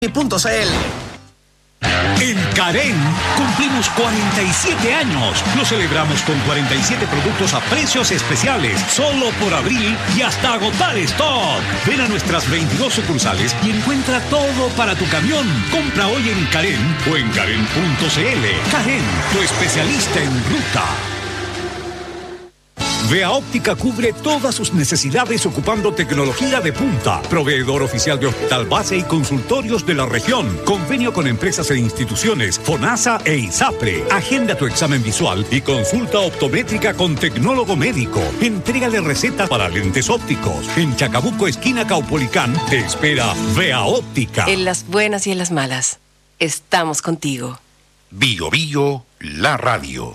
En Carén cumplimos 47 años. Lo celebramos con 47 productos a precios especiales, solo por abril y hasta agotar stock. Ven a nuestras 22 sucursales y encuentra todo para tu camión. Compra hoy en Carén o en Carén.cl. Carén, tu especialista en ruta. Vea Óptica cubre todas sus necesidades ocupando tecnología de punta. Proveedor oficial de hospital base y consultorios de la región. Convenio con empresas e instituciones, FONASA e ISAPRE. Agenda tu examen visual y consulta optométrica con tecnólogo médico. Entrega de recetas para lentes ópticos. En Chacabuco, esquina Caupolicán, te espera Vea Óptica. En las buenas y en las malas, estamos contigo. Bio Bio, la radio.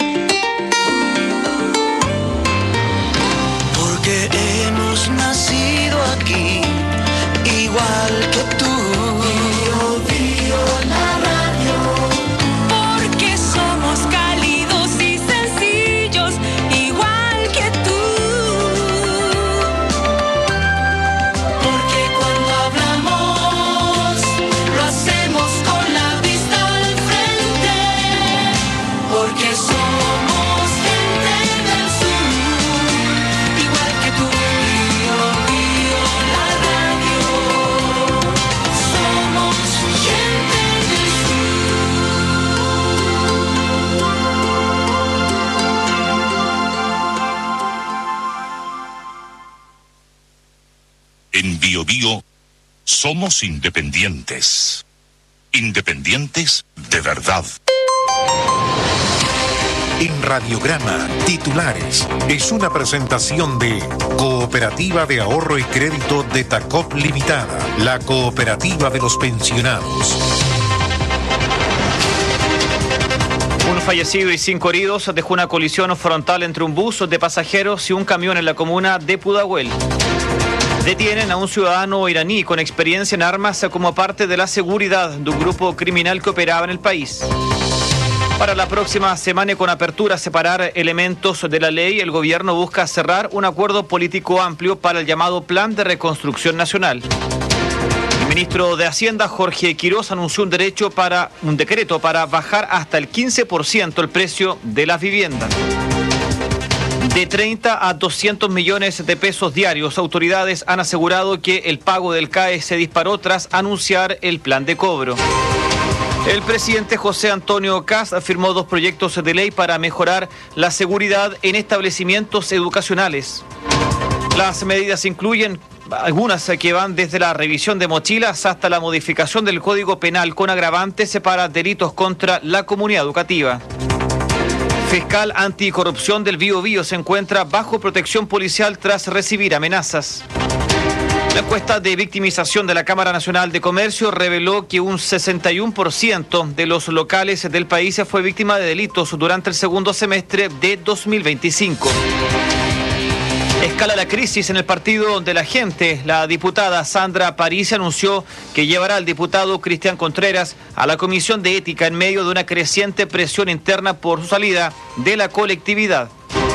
Porque hemos nacido aquí, igual que tú. Bio, Bio, la radio. Porque somos cálidos y sencillos, igual que tú. Porque cuando hablamos, lo hacemos con la vista al frente. Porque somos gente del sur, igual que tú. Bio, Bio, la radio. Somos gente del En Bio Bio somos independientes. Independientes de verdad. En Radiograma, titulares. Es una presentación de Cooperativa de Ahorro y Crédito de Tacop Limitada, la cooperativa de los pensionados. Un fallecido y 5 heridos dejó una colisión frontal entre un bus de pasajeros y un camión en la comuna de Pudahuel. Detienen a un ciudadano iraní con experiencia en armas como parte de la seguridad de un grupo criminal que operaba en el país. Para la próxima semana y con apertura a separar elementos de la ley, el gobierno busca cerrar un acuerdo político amplio para el llamado Plan de Reconstrucción Nacional. El ministro de Hacienda, Jorge Quiroz, anunció un decreto para bajar hasta el 15% el precio de las viviendas. De 30 a 200 millones de pesos diarios, autoridades han asegurado que el pago del CAE se disparó tras anunciar el plan de cobro. El presidente José Antonio Kast firmó 2 proyectos de ley para mejorar la seguridad en establecimientos educacionales. Las medidas incluyen algunas que van desde la revisión de mochilas hasta la modificación del Código Penal con agravantes para delitos contra la comunidad educativa. Fiscal anticorrupción del Biobío se encuentra bajo protección policial tras recibir amenazas. La encuesta de victimización de la Cámara Nacional de Comercio reveló que un 61% de los locales del país fue víctima de delitos durante el segundo semestre de 2025. Escala la crisis en el Partido de la Gente. La diputada Sandra París anunció que llevará al diputado Cristian Contreras a la Comisión de Ética en medio de una creciente presión interna por su salida de la colectividad.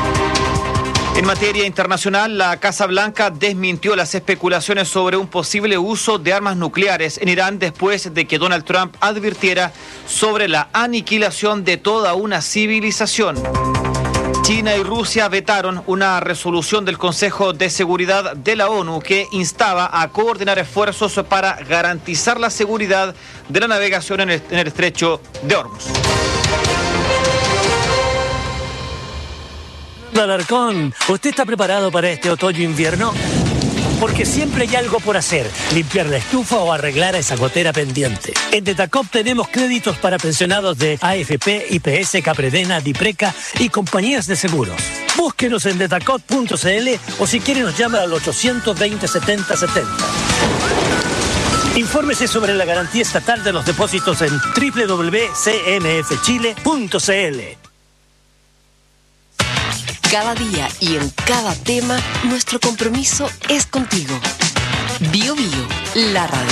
En materia internacional, la Casa Blanca desmintió las especulaciones sobre un posible uso de armas nucleares en Irán después de que Donald Trump advirtiera sobre la aniquilación de toda una civilización. China y Rusia vetaron una resolución del Consejo de Seguridad de la ONU que instaba a coordinar esfuerzos para garantizar la seguridad de la navegación en el estrecho de Hormuz. Alarcón, ¿usted está preparado para este otoño-invierno? Porque siempre hay algo por hacer, limpiar la estufa o arreglar esa gotera pendiente. En Detacop tenemos créditos para pensionados de AFP, IPS, Capredena, Dipreca y compañías de seguros. Búsquenos en detacop.cl o si quiere nos llama al 820 70 70. Infórmese sobre la garantía estatal de los depósitos en www.cmfchile.cl. Cada día y en cada tema, nuestro compromiso es contigo. Bio Bio, la radio.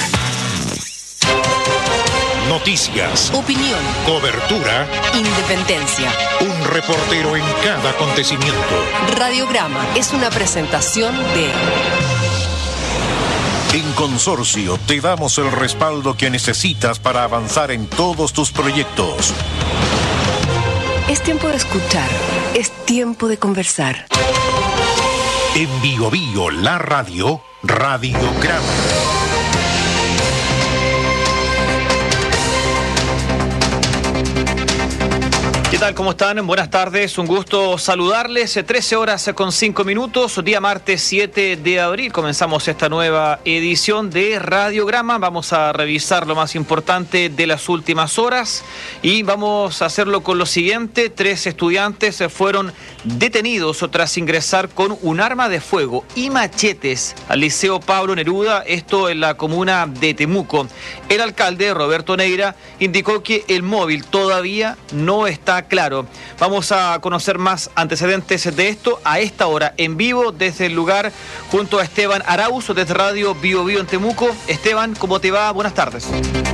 Noticias, Opinión, cobertura, independencia. un reportero en cada acontecimiento. Radiograma es una presentación de En Consorcio te damos el respaldo que necesitas para avanzar en todos tus proyectos. Es tiempo de escuchar, es tiempo de conversar. En Bio Bio, la radio, Radiograma. ¿Qué tal? ¿Cómo están? Buenas tardes, un gusto saludarles. 13 horas con 5 minutos, día martes 7 de abril. Comenzamos esta nueva edición de Radiograma. Vamos a revisar lo más importante de las últimas horas y vamos a hacerlo con lo siguiente. 3 estudiantes fueron detenidos tras ingresar con un arma de fuego y machetes al Liceo Pablo Neruda, esto en la comuna de Temuco. El alcalde, Roberto Neira, indicó que el móvil todavía no está claro. Vamos a conocer más antecedentes de esto a esta hora, en vivo desde el lugar, junto a Esteban Arauz, desde Radio Bio Bio en Temuco. Esteban, ¿cómo te va? Buenas tardes.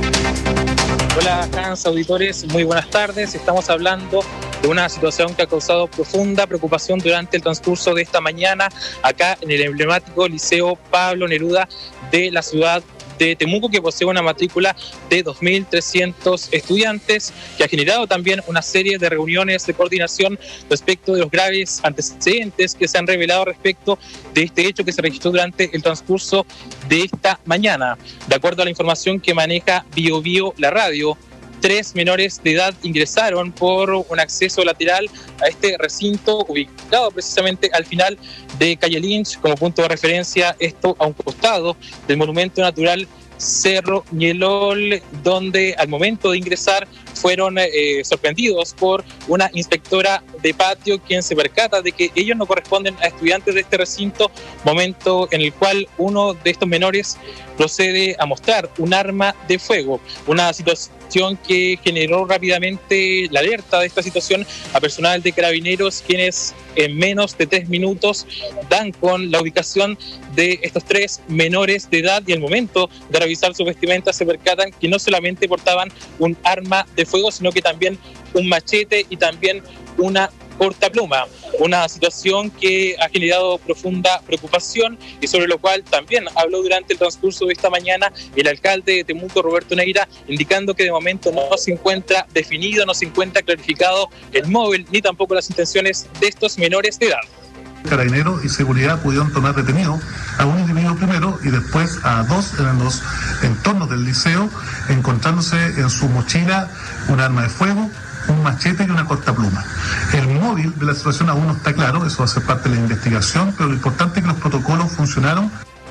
Hola, Hans, auditores, muy buenas tardes. Estamos hablando de una situación que ha causado profunda preocupación durante el transcurso de esta mañana acá en el emblemático Liceo Pablo Neruda de la ciudad de Temuco, que posee una matrícula de 2.300 estudiantes, que ha generado también una serie de reuniones de coordinación respecto de los graves antecedentes que se han revelado respecto de este hecho que se registró durante el transcurso de esta mañana. De acuerdo a la información que maneja Bio Bio, la radio, 3 menores de edad ingresaron por un acceso lateral a este recinto ubicado precisamente al final de Calle Lynch, como punto de referencia, esto a un costado del monumento natural Cerro Ñelol, donde al momento de ingresar fueron sorprendidos por una inspectora de patio, quien se percata de que ellos no corresponden a estudiantes de este recinto, momento en el cual uno de estos menores procede a mostrar un arma de fuego, una situación que generó rápidamente la alerta de esta situación a personal de Carabineros, quienes en menos de 3 minutos dan con la ubicación de estos 3 menores de edad, y al momento de revisar su vestimenta se percatan que no solamente portaban un arma de fuego, sino que también un machete y también una cortapluma, una situación que ha generado profunda preocupación y sobre lo cual también habló durante el transcurso de esta mañana el alcalde de Temuco, Roberto Neira, indicando que de momento no se encuentra definido, no se encuentra clarificado el móvil ni tampoco las intenciones de estos menores de edad. Carabineros y seguridad pudieron tomar detenido a un individuo primero y después a 2 en los entornos del liceo, encontrándose en su mochila un arma de fuego, un machete y una cortapluma. El móvil de la situación aún no está claro, eso va a ser parte de la investigación, pero lo importante es que los protocolos funcionaron.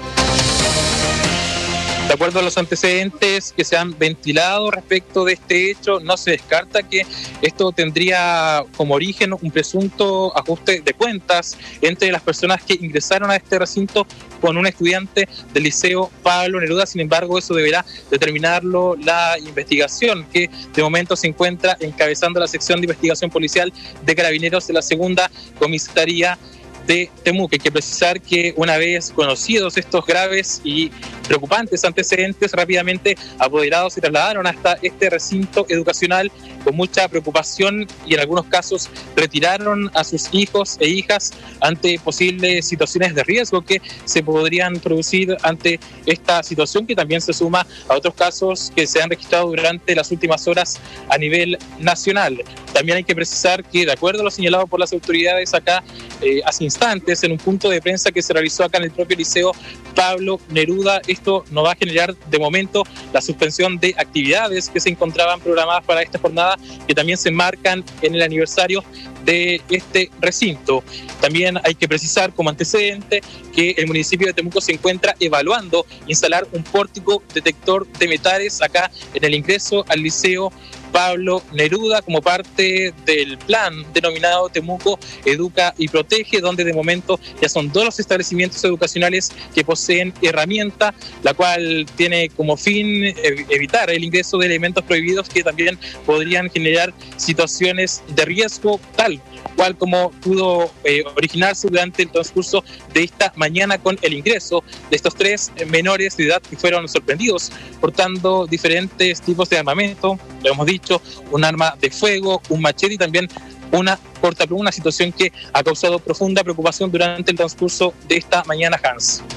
De acuerdo a los antecedentes que se han ventilado respecto de este hecho, no se descarta que esto tendría como origen un presunto ajuste de cuentas entre las personas que ingresaron a este recinto con un estudiante del Liceo Pablo Neruda. Sin embargo, eso deberá determinarlo la investigación, que de momento se encuentra encabezando la sección de investigación policial de Carabineros de la segunda comisaría de Temuco. Hay que precisar que una vez conocidos estos graves y preocupantes antecedentes, rápidamente apoderados se trasladaron hasta este recinto educacional con mucha preocupación y en algunos casos retiraron a sus hijos e hijas ante posibles situaciones de riesgo que se podrían producir ante esta situación, que también se suma a otros casos que se han registrado durante las últimas horas a nivel nacional. También hay que precisar que, de acuerdo a lo señalado por las autoridades acá hace instantes en un punto de prensa que se realizó acá en el propio Liceo Pablo Neruda, esto no va a generar de momento la suspensión de actividades que se encontraban programadas para esta jornada, que también se enmarcan en el aniversario de este recinto. También hay que precisar como antecedente que el municipio de Temuco se encuentra evaluando instalar un pórtico detector de metales acá en el ingreso al Liceo Pablo Neruda como parte del plan denominado Temuco Educa y Protege, donde de momento ya son 2 los establecimientos educacionales que poseen herramienta, la cual tiene como fin evitar el ingreso de elementos prohibidos que también podrían generar situaciones de riesgo, tal cual como pudo originarse durante el transcurso de esta mañana con el ingreso de estos 3 menores de edad que fueron sorprendidos portando diferentes tipos de armamento, lo hemos dicho, un arma de fuego, un machete y también una cortapluma, una situación que ha causado profunda preocupación durante el transcurso de esta mañana, Hans.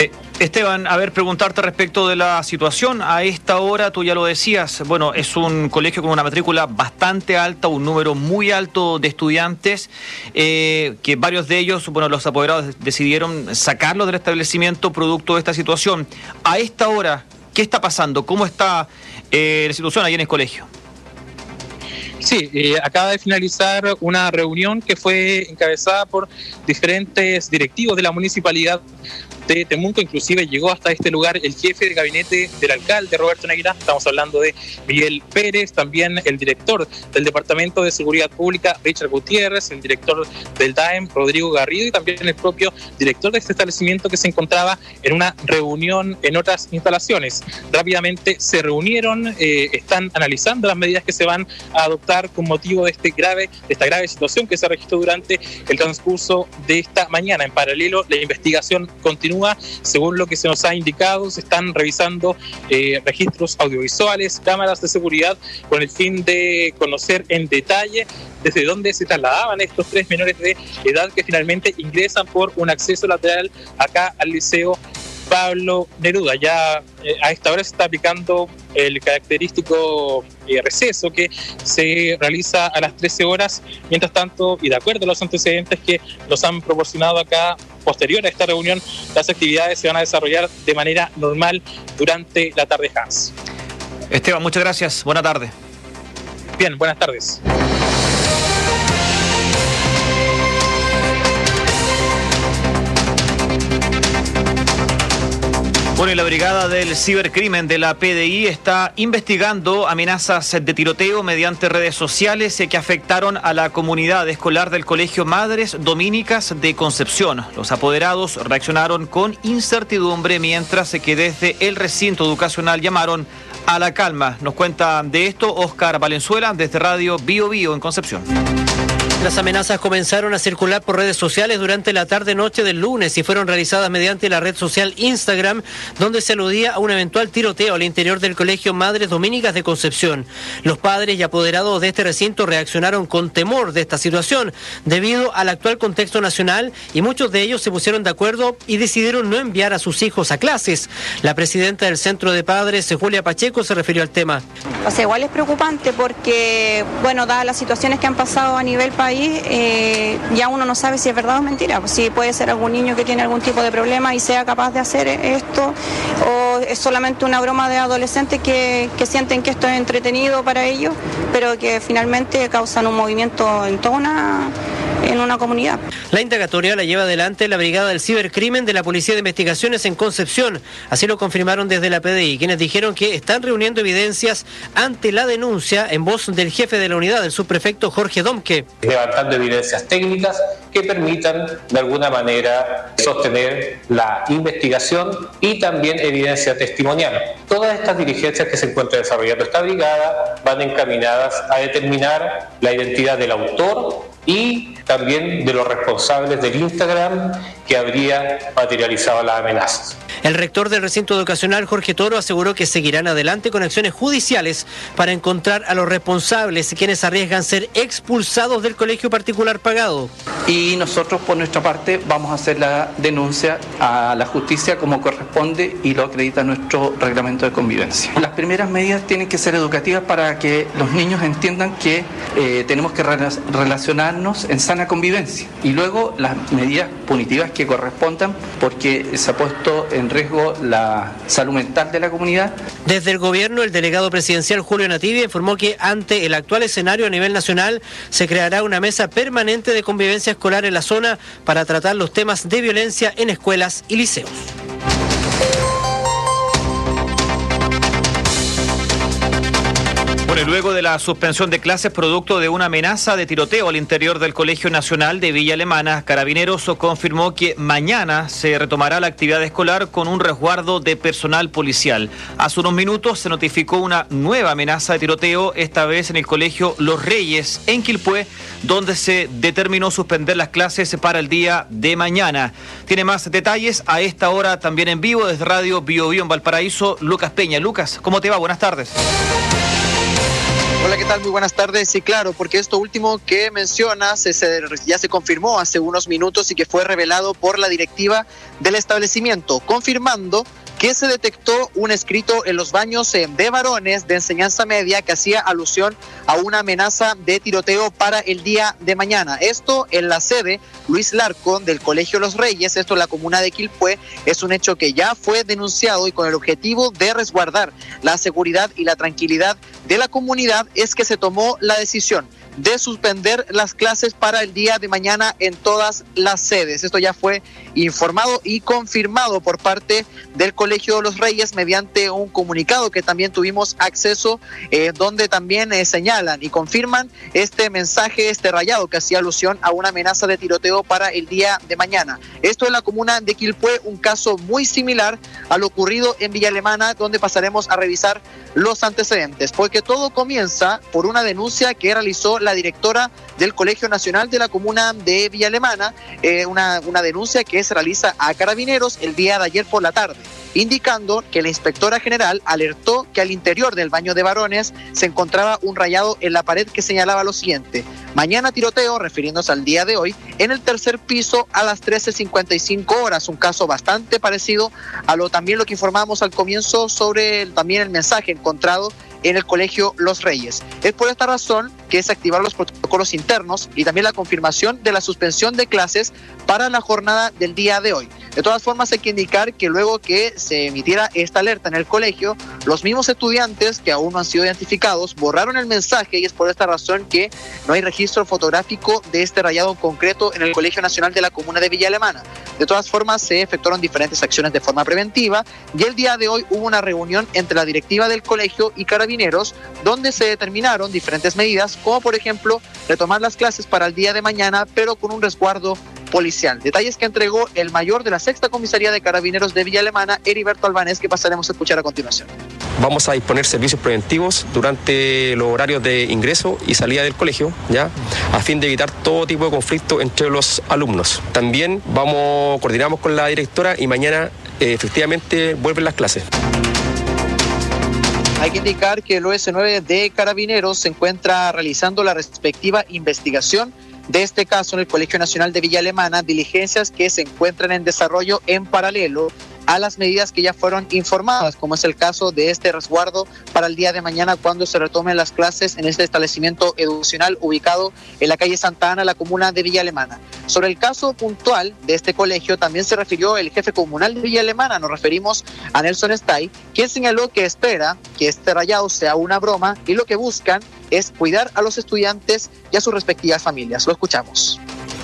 Esteban, a ver, preguntarte respecto de la situación. A esta hora, tú ya lo decías, bueno, es un colegio con una matrícula bastante alta, un número muy alto de estudiantes, que varios de ellos, bueno, los apoderados decidieron sacarlos del establecimiento producto de esta situación. A esta hora, ¿qué está pasando? ¿Cómo está la situación ahí en el colegio? Sí, acaba de finalizar una reunión que fue encabezada por diferentes directivos de la municipalidad de Temuco. Inclusive llegó hasta este lugar el jefe de gabinete del alcalde Roberto Neira, estamos hablando de Miguel Pérez, también el director del Departamento de Seguridad Pública Richard Gutiérrez, el director del DAEM Rodrigo Garrido y también el propio director de este establecimiento que se encontraba en una reunión en otras instalaciones. Rápidamente se reunieron, están analizando las medidas que se van a adoptar con motivo de esta grave situación que se registró durante el transcurso de esta mañana. En paralelo, la investigación continúa. Según lo que se nos ha indicado, se están revisando registros audiovisuales, cámaras de seguridad, con el fin de conocer en detalle desde dónde se trasladaban estos 3 menores de edad que finalmente ingresan por un acceso lateral acá al Liceo Pablo Neruda. Ya a esta hora se está aplicando el característico receso que se realiza a las 13 horas. Mientras tanto, y de acuerdo a los antecedentes que nos han proporcionado acá, posterior a esta reunión, las actividades se van a desarrollar de manera normal durante la tarde, Hans. Esteban, muchas gracias. Buena tarde. Bien, buenas tardes. Bueno, y la brigada del cibercrimen de la PDI está investigando amenazas de tiroteo mediante redes sociales que afectaron a la comunidad escolar del Colegio Madres Dominicas de Concepción. Los apoderados reaccionaron con incertidumbre, mientras que desde el recinto educacional llamaron a la calma. Nos cuenta de esto Óscar Valenzuela desde Radio Bio Bio en Concepción. Las amenazas comenzaron a circular por redes sociales durante la tarde-noche del lunes y fueron realizadas mediante la red social Instagram, donde se aludía a un eventual tiroteo al interior del Colegio Madres Dominicas de Concepción. Los padres y apoderados de este recinto reaccionaron con temor de esta situación debido al actual contexto nacional, y muchos de ellos se pusieron de acuerdo y decidieron no enviar a sus hijos a clases. La presidenta del Centro de Padres, Julia Pacheco, se refirió al tema. O sea, igual es preocupante porque, bueno, dadas las situaciones que han pasado a nivel país, ya uno no sabe si es verdad o mentira. Si puede ser algún niño que tiene algún tipo de problema y sea capaz de hacer esto, o es solamente una broma de adolescentes que sienten que esto es entretenido para ellos, pero que finalmente causan un movimiento en una comunidad. La indagatoria la lleva adelante la Brigada del Cibercrimen de la Policía de Investigaciones en Concepción. Así lo confirmaron desde la PDI, quienes dijeron que están reuniendo evidencias ante la denuncia en voz del jefe de la unidad, el subprefecto Jorge Domke. Levantando evidencias técnicas que permitan de alguna manera sostener la investigación y también evidencia testimonial. Todas estas diligencias que se encuentra desarrollando esta brigada van encaminadas a determinar la identidad del autor y también de los responsables del Instagram que habría materializado las amenazas. El rector del recinto educacional, Jorge Toro, aseguró que seguirán adelante con acciones judiciales para encontrar a los responsables, quienes arriesgan ser expulsados del colegio particular pagado. Y nosotros, por nuestra parte, vamos a hacer la denuncia a la justicia como corresponde y lo acredita nuestro reglamento de convivencia. Las primeras medidas tienen que ser educativas para que los niños entiendan que tenemos que relacionarnos en sana convivencia, y luego las medidas punitivas que correspondan, porque se ha puesto en riesgo la salud mental de la comunidad. Desde el gobierno, el delegado presidencial Julio Nativia informó que ante el actual escenario a nivel nacional se creará una mesa permanente de convivencia escolar en la zona para tratar los temas de violencia en escuelas y liceos. Bueno, y luego de la suspensión de clases producto de una amenaza de tiroteo al interior del Colegio Nacional de Villa Alemana, Carabineros confirmó que mañana se retomará la actividad escolar con un resguardo de personal policial. Hace unos minutos se notificó una nueva amenaza de tiroteo, esta vez en el Colegio Los Reyes, en Quilpué, donde se determinó suspender las clases para el día de mañana. Tiene más detalles a esta hora también en vivo desde Radio Bio Bio en Valparaíso, Lucas Peña. Lucas, ¿cómo te va? Buenas tardes. Hola, ¿qué tal? Muy buenas tardes. Sí, claro, porque esto último que mencionas ya se confirmó hace unos minutos y que fue revelado por la directiva del establecimiento, confirmando que se detectó un escrito en los baños de varones de enseñanza media que hacía alusión a una amenaza de tiroteo para el día de mañana. Esto en la sede Luis Larcón del Colegio Los Reyes, esto en la comuna de Quilpué. Es un hecho que ya fue denunciado y con el objetivo de resguardar la seguridad y la tranquilidad de la comunidad es que se tomó la decisión de suspender las clases para el día de mañana en todas las sedes. Esto ya fue informado y confirmado por parte del Colegio Los Reyes mediante un comunicado que también tuvimos acceso, donde también señalan y confirman este mensaje, este rayado que hacía alusión a una amenaza de tiroteo para el día de mañana. Esto en la comuna de Quilpué, un caso muy similar a lo ocurrido en Villa Alemana, donde pasaremos a revisar los antecedentes, porque todo comienza por una denuncia que realizó la directora del Colegio Nacional de la comuna de Villa Alemana, una denuncia que se realiza a Carabineros el día de ayer por la tarde, indicando que la inspectora general alertó que al interior del baño de varones se encontraba un rayado en la pared que señalaba lo siguiente: mañana tiroteo, refiriéndose al día de hoy, en el tercer piso a las 13:55 horas, un caso bastante parecido a lo que informamos al comienzo sobre también el mensaje encontrado en el Colegio Los Reyes. Es por esta razón que se activaron los protocolos internos y también la confirmación de la suspensión de clases para la jornada del día de hoy. De todas formas, hay que indicar que luego que se emitiera esta alerta en el colegio, los mismos estudiantes que aún no han sido identificados borraron el mensaje y es por esta razón que no hay registro fotográfico de este rayado en concreto en el Colegio Nacional de la comuna de Villa Alemana. De todas formas, se efectuaron diferentes acciones de forma preventiva y el día de hoy hubo una reunión entre la directiva del colegio y Carabineros donde se determinaron diferentes medidas, como por ejemplo retomar las clases para el día de mañana, pero con un resguardo policial. Detalles que entregó el mayor de la Sexta Comisaría de Carabineros de Villa Alemana, Heriberto Albanés, que pasaremos a escuchar a continuación. Vamos a disponer servicios preventivos durante los horarios de ingreso y salida del colegio, ¿ya? A fin de evitar todo tipo de conflicto entre los alumnos. También coordinamos con la directora y mañana efectivamente vuelven las clases. Hay que indicar que el OS9 de Carabineros se encuentra realizando la respectiva investigación de este caso en el Colegio Nacional de Villa Alemana, diligencias que se encuentran en desarrollo en paralelo a las medidas que ya fueron informadas, como es el caso de este resguardo para el día de mañana cuando se retomen las clases en este establecimiento educacional ubicado en la calle Santa Ana, la comuna de Villa Alemana. Sobre el caso puntual de este colegio también se refirió el jefe comunal de Villa Alemana, nos referimos a Nelson Stay, quien señaló que espera que este rayado sea una broma y lo que buscan es cuidar a los estudiantes y a sus respectivas familias. Lo escuchamos.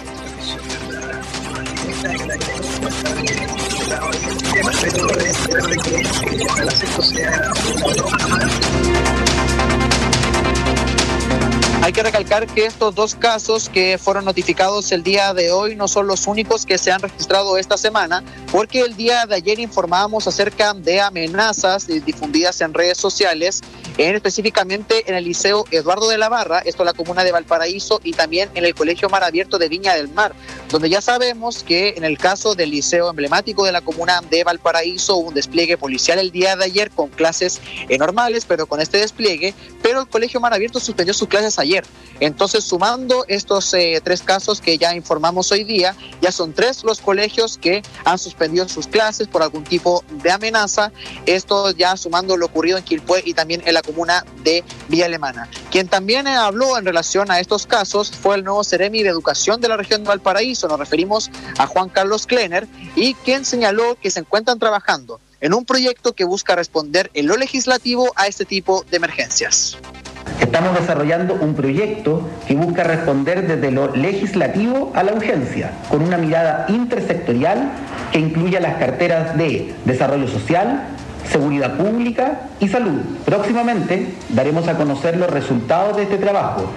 Hay que recalcar que estos dos casos que fueron notificados el día de hoy no son los únicos que se han registrado esta semana, porque el día de ayer informábamos acerca de amenazas difundidas en redes sociales, específicamente en el Liceo Eduardo de la Barra, esto en la comuna de Valparaíso, y también en el Colegio Mar Abierto de Viña del Mar, donde ya sabemos que en el caso del liceo emblemático de la comuna de Valparaíso hubo un despliegue policial el día de ayer con clases normales, pero con este despliegue, pero el Colegio Mar Abierto suspendió sus clases ayer. Entonces, sumando estos tres casos que ya informamos hoy día, ya son 3 los colegios que han suspendido sus clases por algún tipo de amenaza. Esto ya sumando lo ocurrido en Quilpué y también en la comuna de Villa Alemana. Quien también habló en relación a estos casos fue el nuevo Seremi de Educación de la región de Valparaíso. Nos referimos a Juan Carlos Klenner, y quien señaló que se encuentran trabajando en un proyecto que busca responder en lo legislativo a este tipo de emergencias. Estamos desarrollando un proyecto que busca responder desde lo legislativo a la urgencia, con una mirada intersectorial que incluya las carteras de desarrollo social, seguridad pública y salud. Próximamente daremos a conocer los resultados de este trabajo.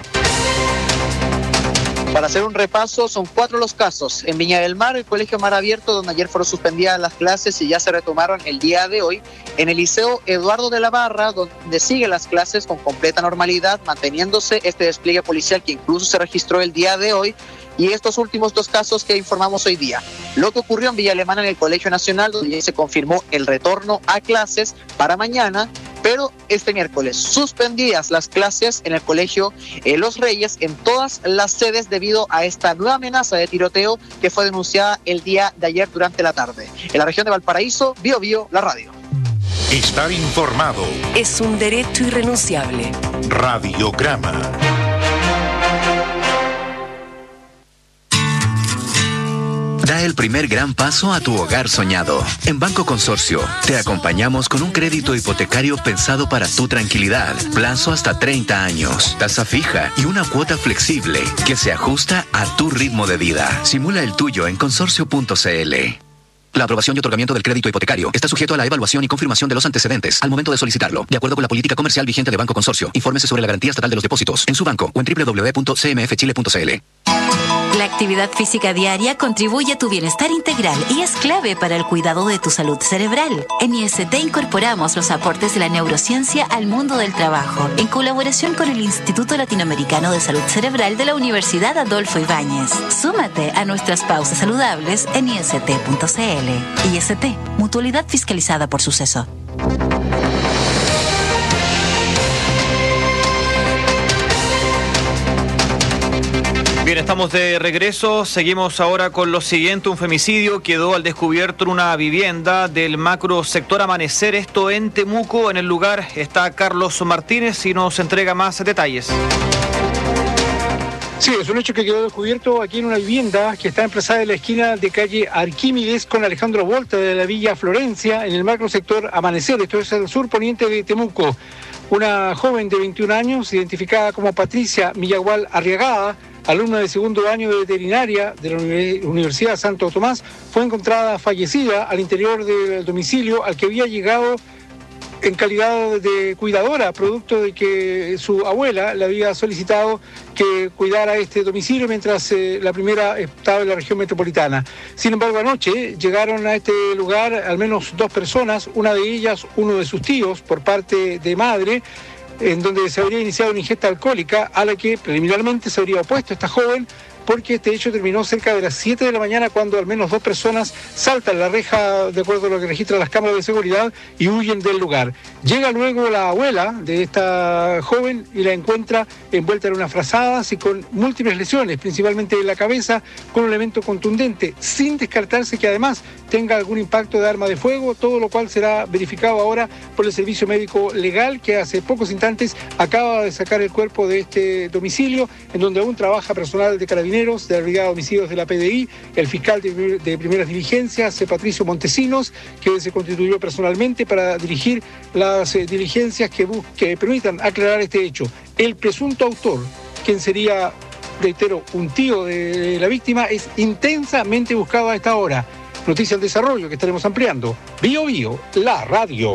Para hacer un repaso, son 4 los casos. En Viña del Mar, el Colegio Mar Abierto, donde ayer fueron suspendidas las clases y ya se retomaron el día de hoy. En el Liceo Eduardo de la Barra, donde siguen las clases con completa normalidad, manteniéndose este despliegue policial que incluso se registró el día de hoy. Y estos últimos 2 casos que informamos hoy día. Lo que ocurrió en Villa Alemana en el Colegio Nacional, donde ya se confirmó el retorno a clases para mañana. pero este miércoles suspendidas las clases en el colegio Los Reyes en todas las sedes debido a esta nueva amenaza de tiroteo que fue denunciada el día de ayer durante la tarde. En la región de Valparaíso, Bío Bío, la radio. Estar informado. Es un derecho irrenunciable. Radiograma. Da el primer gran paso a tu hogar soñado. En Banco Consorcio, te acompañamos con un crédito hipotecario pensado para tu tranquilidad. Plazo hasta 30 años, tasa fija y una cuota flexible que se ajusta a tu ritmo de vida. Simula el tuyo en consorcio.cl. La aprobación y otorgamiento del crédito hipotecario está sujeto a la evaluación y confirmación de los antecedentes al momento de solicitarlo, de acuerdo con la política comercial vigente de Banco Consorcio. Infórmese sobre la garantía estatal de los depósitos en su banco o en www.cmfchile.cl. La actividad física diaria contribuye a tu bienestar integral y es clave para el cuidado de tu salud cerebral. En IST incorporamos los aportes de la neurociencia al mundo del trabajo, en colaboración con el Instituto Latinoamericano de Salud Cerebral de la Universidad Adolfo Ibáñez. Súmate a nuestras pausas saludables en ist.cl. IST, mutualidad fiscalizada por Suceso. Bien, estamos de regreso. Seguimos ahora con lo siguiente. Un femicidio quedó al descubierto en una vivienda del macro sector Amanecer, esto en Temuco. En el lugar está Carlos Martínez y nos entrega más detalles. Sí, es un hecho que quedó descubierto aquí en una vivienda que está emplazada en la esquina de calle Arquímedes con Alejandro Volta de la Villa Florencia, en el macro sector Amanecer. Esto es el sur poniente de Temuco. Una joven de 21 años, identificada como Patricia Millagual Arriagada, alumna de segundo año de veterinaria de la Universidad Santo Tomás, fue encontrada fallecida al interior del domicilio al que había llegado en calidad de cuidadora, producto de que su abuela le había solicitado que cuidara este domicilio mientras la primera estaba en la región metropolitana. Sin embargo, anoche llegaron a este lugar al menos 2 personas, una de ellas uno de sus tíos por parte de madre, en donde se habría iniciado una ingesta alcohólica a la que preliminarmente se habría opuesto esta joven, porque este hecho terminó cerca de las 7 de la mañana cuando al menos 2 personas saltan la reja, de acuerdo a lo que registran las cámaras de seguridad, y huyen del lugar. Llega luego la abuela de esta joven y la encuentra envuelta en unas frazadas y con múltiples lesiones, principalmente en la cabeza, con un elemento contundente, sin descartarse que además tenga algún impacto de arma de fuego, todo lo cual será verificado ahora por el Servicio Médico Legal, que hace pocos instantes acaba de sacar el cuerpo de este domicilio, en donde aún trabaja personal de Carabineros, de la Brigada de Homicidios de la PDI, el fiscal de primeras diligencias, Patricio Montesinos, que se constituyó personalmente para dirigir las diligencias que permitan aclarar este hecho. El presunto autor, quien sería, reitero, un tío de la víctima, es intensamente buscado a esta hora. Noticia al desarrollo que estaremos ampliando. Bío Bío, la radio.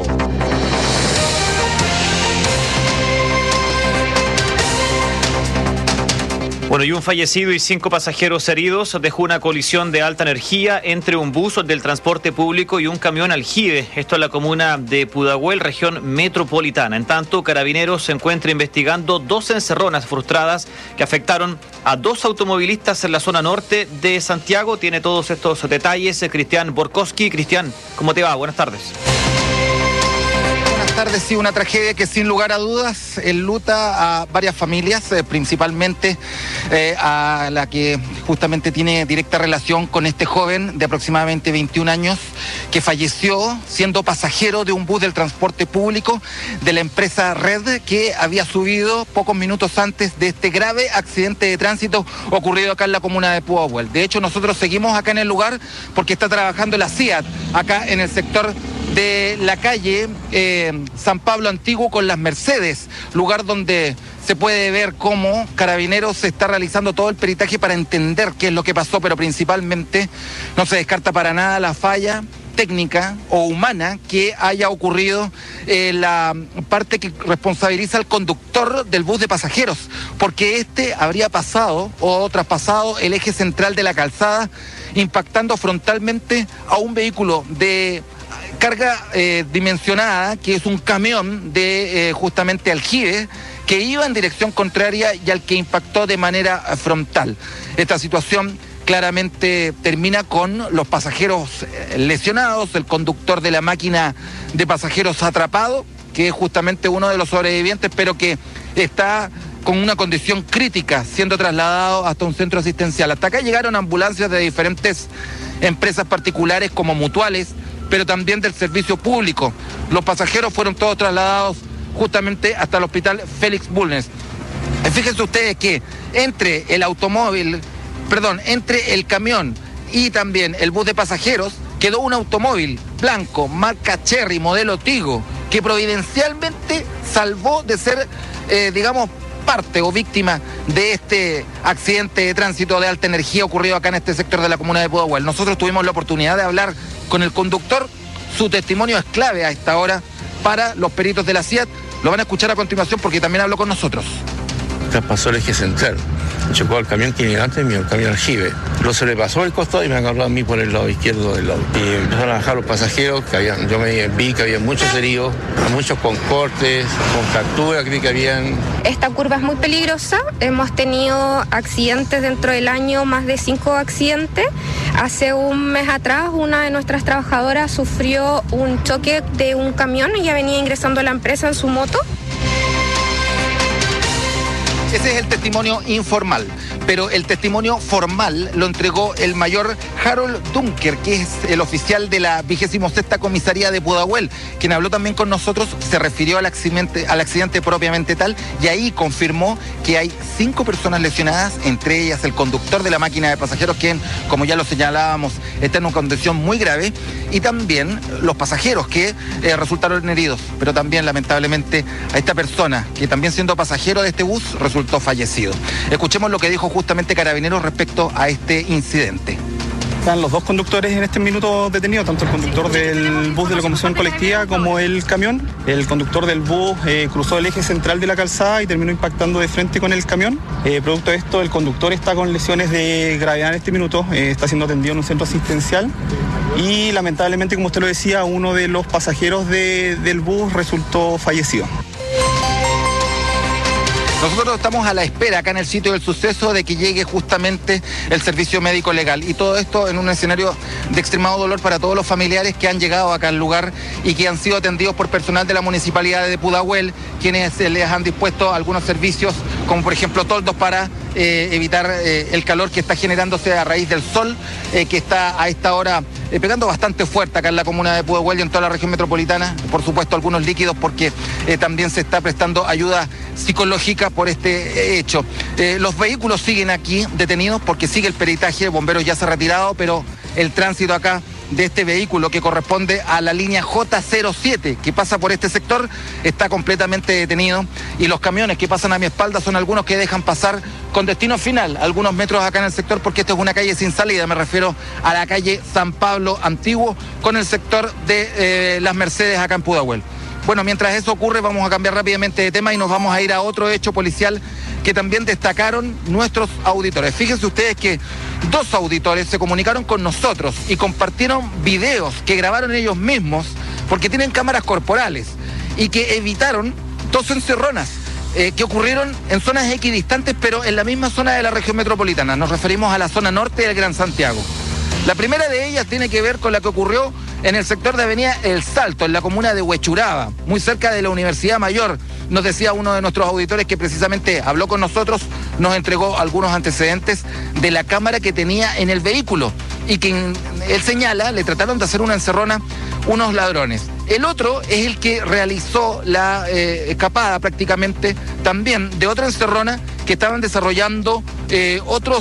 Bueno, y un fallecido y 5 pasajeros heridos dejó una colisión de alta energía entre un bus del transporte público y un camión aljibe. Esto en la comuna de Pudahuel, región metropolitana. En tanto, Carabineros se encuentra investigando 2 encerronas frustradas que afectaron a 2 automovilistas en la zona norte de Santiago. Tiene todos estos detalles Cristian Borkowski. Cristian, ¿cómo te va? Buenas tardes. Buenas tardes, sí, una tragedia que sin lugar a dudas enluta a varias familias, principalmente a la que justamente tiene directa relación con este joven de aproximadamente 21 años que falleció siendo pasajero de un bus del transporte público de la empresa Red, que había subido pocos minutos antes de este grave accidente de tránsito ocurrido acá en la comuna de Pudahuel. De hecho, nosotros seguimos acá en el lugar porque está trabajando la CIAT acá en el sector de la calle San Pablo Antiguo con las Mercedes, lugar donde se puede ver cómo Carabineros está realizando todo el peritaje para entender qué es lo que pasó, pero principalmente no se descarta para nada la falla técnica o humana que haya ocurrido la parte que responsabiliza al conductor del bus de pasajeros, porque este habría pasado o traspasado el eje central de la calzada, impactando frontalmente a un vehículo de carga dimensionada, que es un camión de justamente aljibe, que iba en dirección contraria y al que impactó de manera frontal. Esta situación claramente termina con los pasajeros lesionados, el conductor de la máquina de pasajeros atrapado, que es justamente uno de los sobrevivientes, pero que está con una condición crítica, siendo trasladado hasta un centro asistencial. Hasta acá llegaron ambulancias de diferentes empresas particulares como Mutuales, pero también del servicio público. Los pasajeros fueron todos trasladados justamente hasta el hospital Félix Bulnes. Fíjense ustedes que entre el camión y también el bus de pasajeros quedó un automóvil blanco, marca Cherry, modelo Tigo, que providencialmente salvó de ser, parte o víctima de este accidente de tránsito de alta energía ocurrido acá en este sector de la comuna de Pudahuel. Nosotros tuvimos la oportunidad de hablar con el conductor. Su testimonio es clave a esta hora para los peritos de la CIAT. Lo van a escuchar a continuación porque también habló con nosotros. Traspasó el eje central, chocó al camión que venía antes mío, el camión aljibe. Lo se le pasó el costado y me agarró a mí por el lado izquierdo del lado. Y empezaron a bajar los pasajeros, yo me vi que había muchos heridos, muchos con cortes, con fracturas, creí que habían. Esta curva es muy peligrosa, hemos tenido accidentes dentro del año, más de 5 accidentes. Hace un mes atrás una de nuestras trabajadoras sufrió un choque de un camión, ella venía ingresando a la empresa en su moto. Ese es el testimonio informal, pero el testimonio formal lo entregó el mayor Harold Dunker, que es el oficial de la 26ª Comisaría de Pudahuel, quien habló también con nosotros, se refirió al accidente propiamente tal, y ahí confirmó que hay 5 personas lesionadas, entre ellas el conductor de la máquina de pasajeros, quien, como ya lo señalábamos, está en una condición muy grave, y también los pasajeros que resultaron heridos, pero también lamentablemente a esta persona, que también siendo pasajero de este bus, resultó fallecido. Escuchemos lo que dijo justamente Carabineros respecto a este incidente. Están los 2 conductores en este minuto detenidos, tanto el conductor del bus de locomoción colectiva como el camión. El conductor del bus cruzó el eje central de la calzada y terminó impactando de frente con el camión. Producto de esto, el conductor está con lesiones de gravedad en este minuto, está siendo atendido en un centro asistencial y lamentablemente, como usted lo decía, uno de los pasajeros del bus resultó fallecido. Nosotros estamos a la espera acá en el sitio del suceso de que llegue justamente el servicio médico legal, y todo esto en un escenario de extremado dolor para todos los familiares que han llegado acá al lugar y que han sido atendidos por personal de la municipalidad de Pudahuel, quienes les han dispuesto algunos servicios como por ejemplo toldos para evitar el calor que está generándose a raíz del sol que está a esta hora pegando bastante fuerte acá en la comuna de Pudahuel y en toda la región metropolitana. Por supuesto algunos líquidos porque también se está prestando ayuda psicológica por este hecho. Los vehículos siguen aquí detenidos porque sigue el peritaje, bomberos ya se ha retirado, pero el tránsito acá de este vehículo que corresponde a la línea J07 que pasa por este sector está completamente detenido, y los camiones que pasan a mi espalda son algunos que dejan pasar con destino final algunos metros acá en el sector, porque esto es una calle sin salida, me refiero a la calle San Pablo Antiguo con el sector de Las Mercedes acá en Pudahuel. Bueno, mientras eso ocurre vamos a cambiar rápidamente de tema y nos vamos a ir a otro hecho policial que también destacaron nuestros auditores. Fíjense ustedes que 2 auditores se comunicaron con nosotros y compartieron videos que grabaron ellos mismos porque tienen cámaras corporales y que evitaron 2 encerronas que ocurrieron en zonas equidistantes pero en la misma zona de la región metropolitana. Nos referimos a la zona norte del Gran Santiago. La primera de ellas tiene que ver con la que ocurrió en el sector de Avenida El Salto, en la comuna de Huechuraba, muy cerca de la Universidad Mayor. Nos decía uno de nuestros auditores que precisamente habló con nosotros, nos entregó algunos antecedentes de la cámara que tenía en el vehículo y que él señala, le trataron de hacer una encerrona unos ladrones. El otro es el que realizó la escapada prácticamente también de otra encerrona que estaban desarrollando otros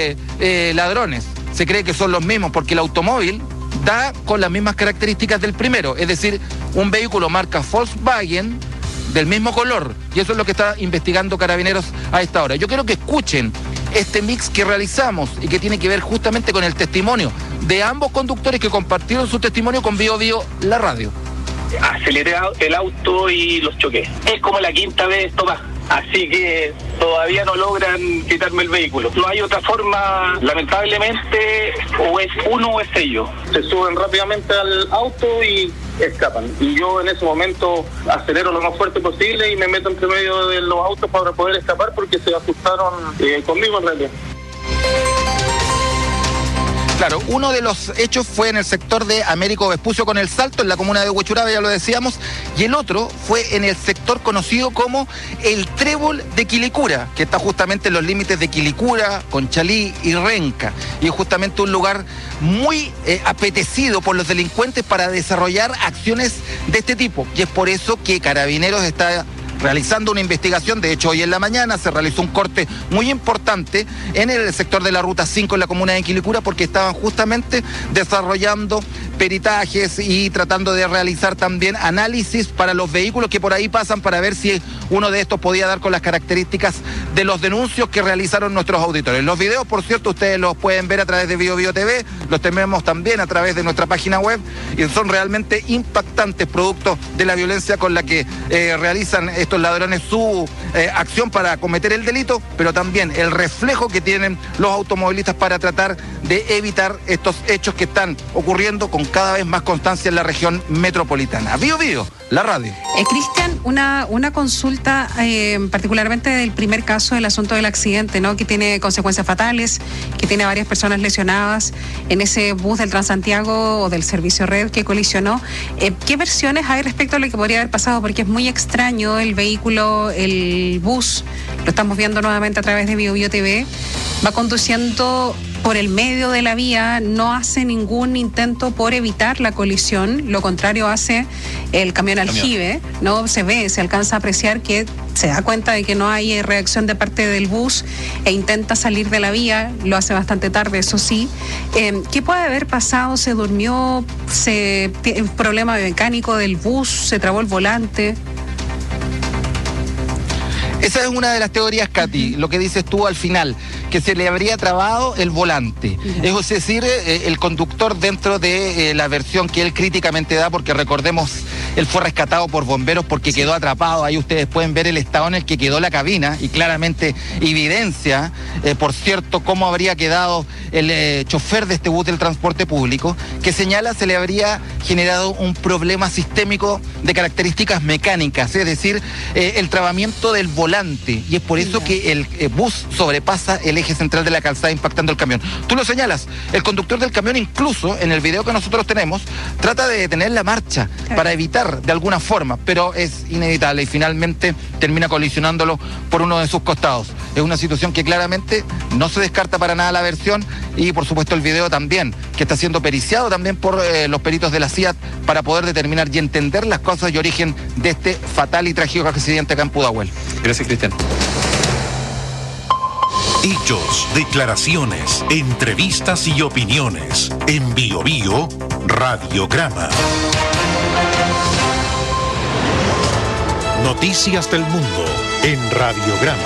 ladrones. Se cree que son los mismos porque el automóvil da con las mismas características del primero, es decir, un vehículo marca Volkswagen del mismo color, y eso es lo que está investigando Carabineros a esta hora. Yo quiero que escuchen este mix que realizamos y que tiene que ver justamente con el testimonio de ambos conductores que compartieron su testimonio con Bio Bio, la radio. Aceleré el auto y los choqué. Es como la 5ª vez, Tomás. Así que todavía no logran quitarme el vehículo. No hay otra forma, lamentablemente, o es uno o es ellos. Se suben rápidamente al auto y escapan. Y yo en ese momento acelero lo más fuerte posible y me meto entre medio de los autos para poder escapar porque se asustaron conmigo en realidad. Claro, uno de los hechos fue en el sector de Américo Vespucio con el Salto, en la comuna de Huechuraba, ya lo decíamos, y el otro fue en el sector conocido como el Trébol de Quilicura, que está justamente en los límites de Quilicura, Conchalí y Renca, y es justamente un lugar muy apetecido por los delincuentes para desarrollar acciones de este tipo, y es por eso que Carabineros está realizando una investigación. De hecho, hoy en la mañana se realizó un corte muy importante en el sector de la Ruta 5 en la comuna de Quilicura, porque estaban justamente desarrollando peritajes y tratando de realizar también análisis para los vehículos que por ahí pasan, para ver si uno de estos podía dar con las características de los denuncios que realizaron nuestros auditores. Los videos, por cierto, ustedes los pueden ver a través de BioBio TV, los tenemos también a través de nuestra página web, y son realmente impactantes, producto de la violencia con la que realizan estos ladrones su acción para cometer el delito, pero también el reflejo que tienen los automovilistas para tratar de evitar estos hechos que están ocurriendo con cada vez más constancia en la región metropolitana. BioBio, la radio. Cristian, una consulta particularmente del primer caso, del asunto del accidente, ¿no? Que tiene consecuencias fatales, que tiene varias personas lesionadas en ese bus del Transantiago o del servicio Red que colisionó. ¿Qué versiones hay respecto a lo que podría haber pasado? Porque es muy extraño el vehículo, el bus, lo estamos viendo nuevamente a través de BioBio TV, va conduciendo por el medio de la vía, no hace ningún intento por evitar la colisión, lo contrario hace el camión aljibe, ¿no? Se alcanza a apreciar que se da cuenta de que no hay reacción de parte del bus e intenta salir de la vía, lo hace bastante tarde, eso sí. ¿Qué puede haber pasado? ¿Se durmió? ¿Un problema mecánico del bus? ¿Se trabó el volante? Esa es una de las teorías, Katy, lo que dices tú al final, que se le habría trabado el volante. Es decir, el conductor, dentro de la versión que él críticamente da, porque recordemos, él fue rescatado por bomberos porque quedó atrapado. Ahí ustedes pueden ver el estado en el que quedó la cabina y claramente evidencia, por cierto, cómo habría quedado el chofer de este bus del transporte público, que señala se le habría generado un problema sistémico de características mecánicas, es decir, el trabamiento del volante, y es por eso que el bus sobrepasa el eje central de la calzada impactando el camión. Tú lo señalas, el conductor del camión incluso en el video que nosotros tenemos trata de detener la marcha para evitar de alguna forma, pero es inevitable y finalmente termina colisionándolo por uno de sus costados. Es una situación que claramente no se descarta para nada la versión, y por supuesto el video también, que está siendo periciado también por los peritos de la CIAT para poder determinar y entender las causas y origen de este fatal y trágico accidente acá en Pudahuel. Gracias, Cristian. Hechos, declaraciones, entrevistas y opiniones. En BioBio, Radiograma. Noticias del mundo en Radiograma.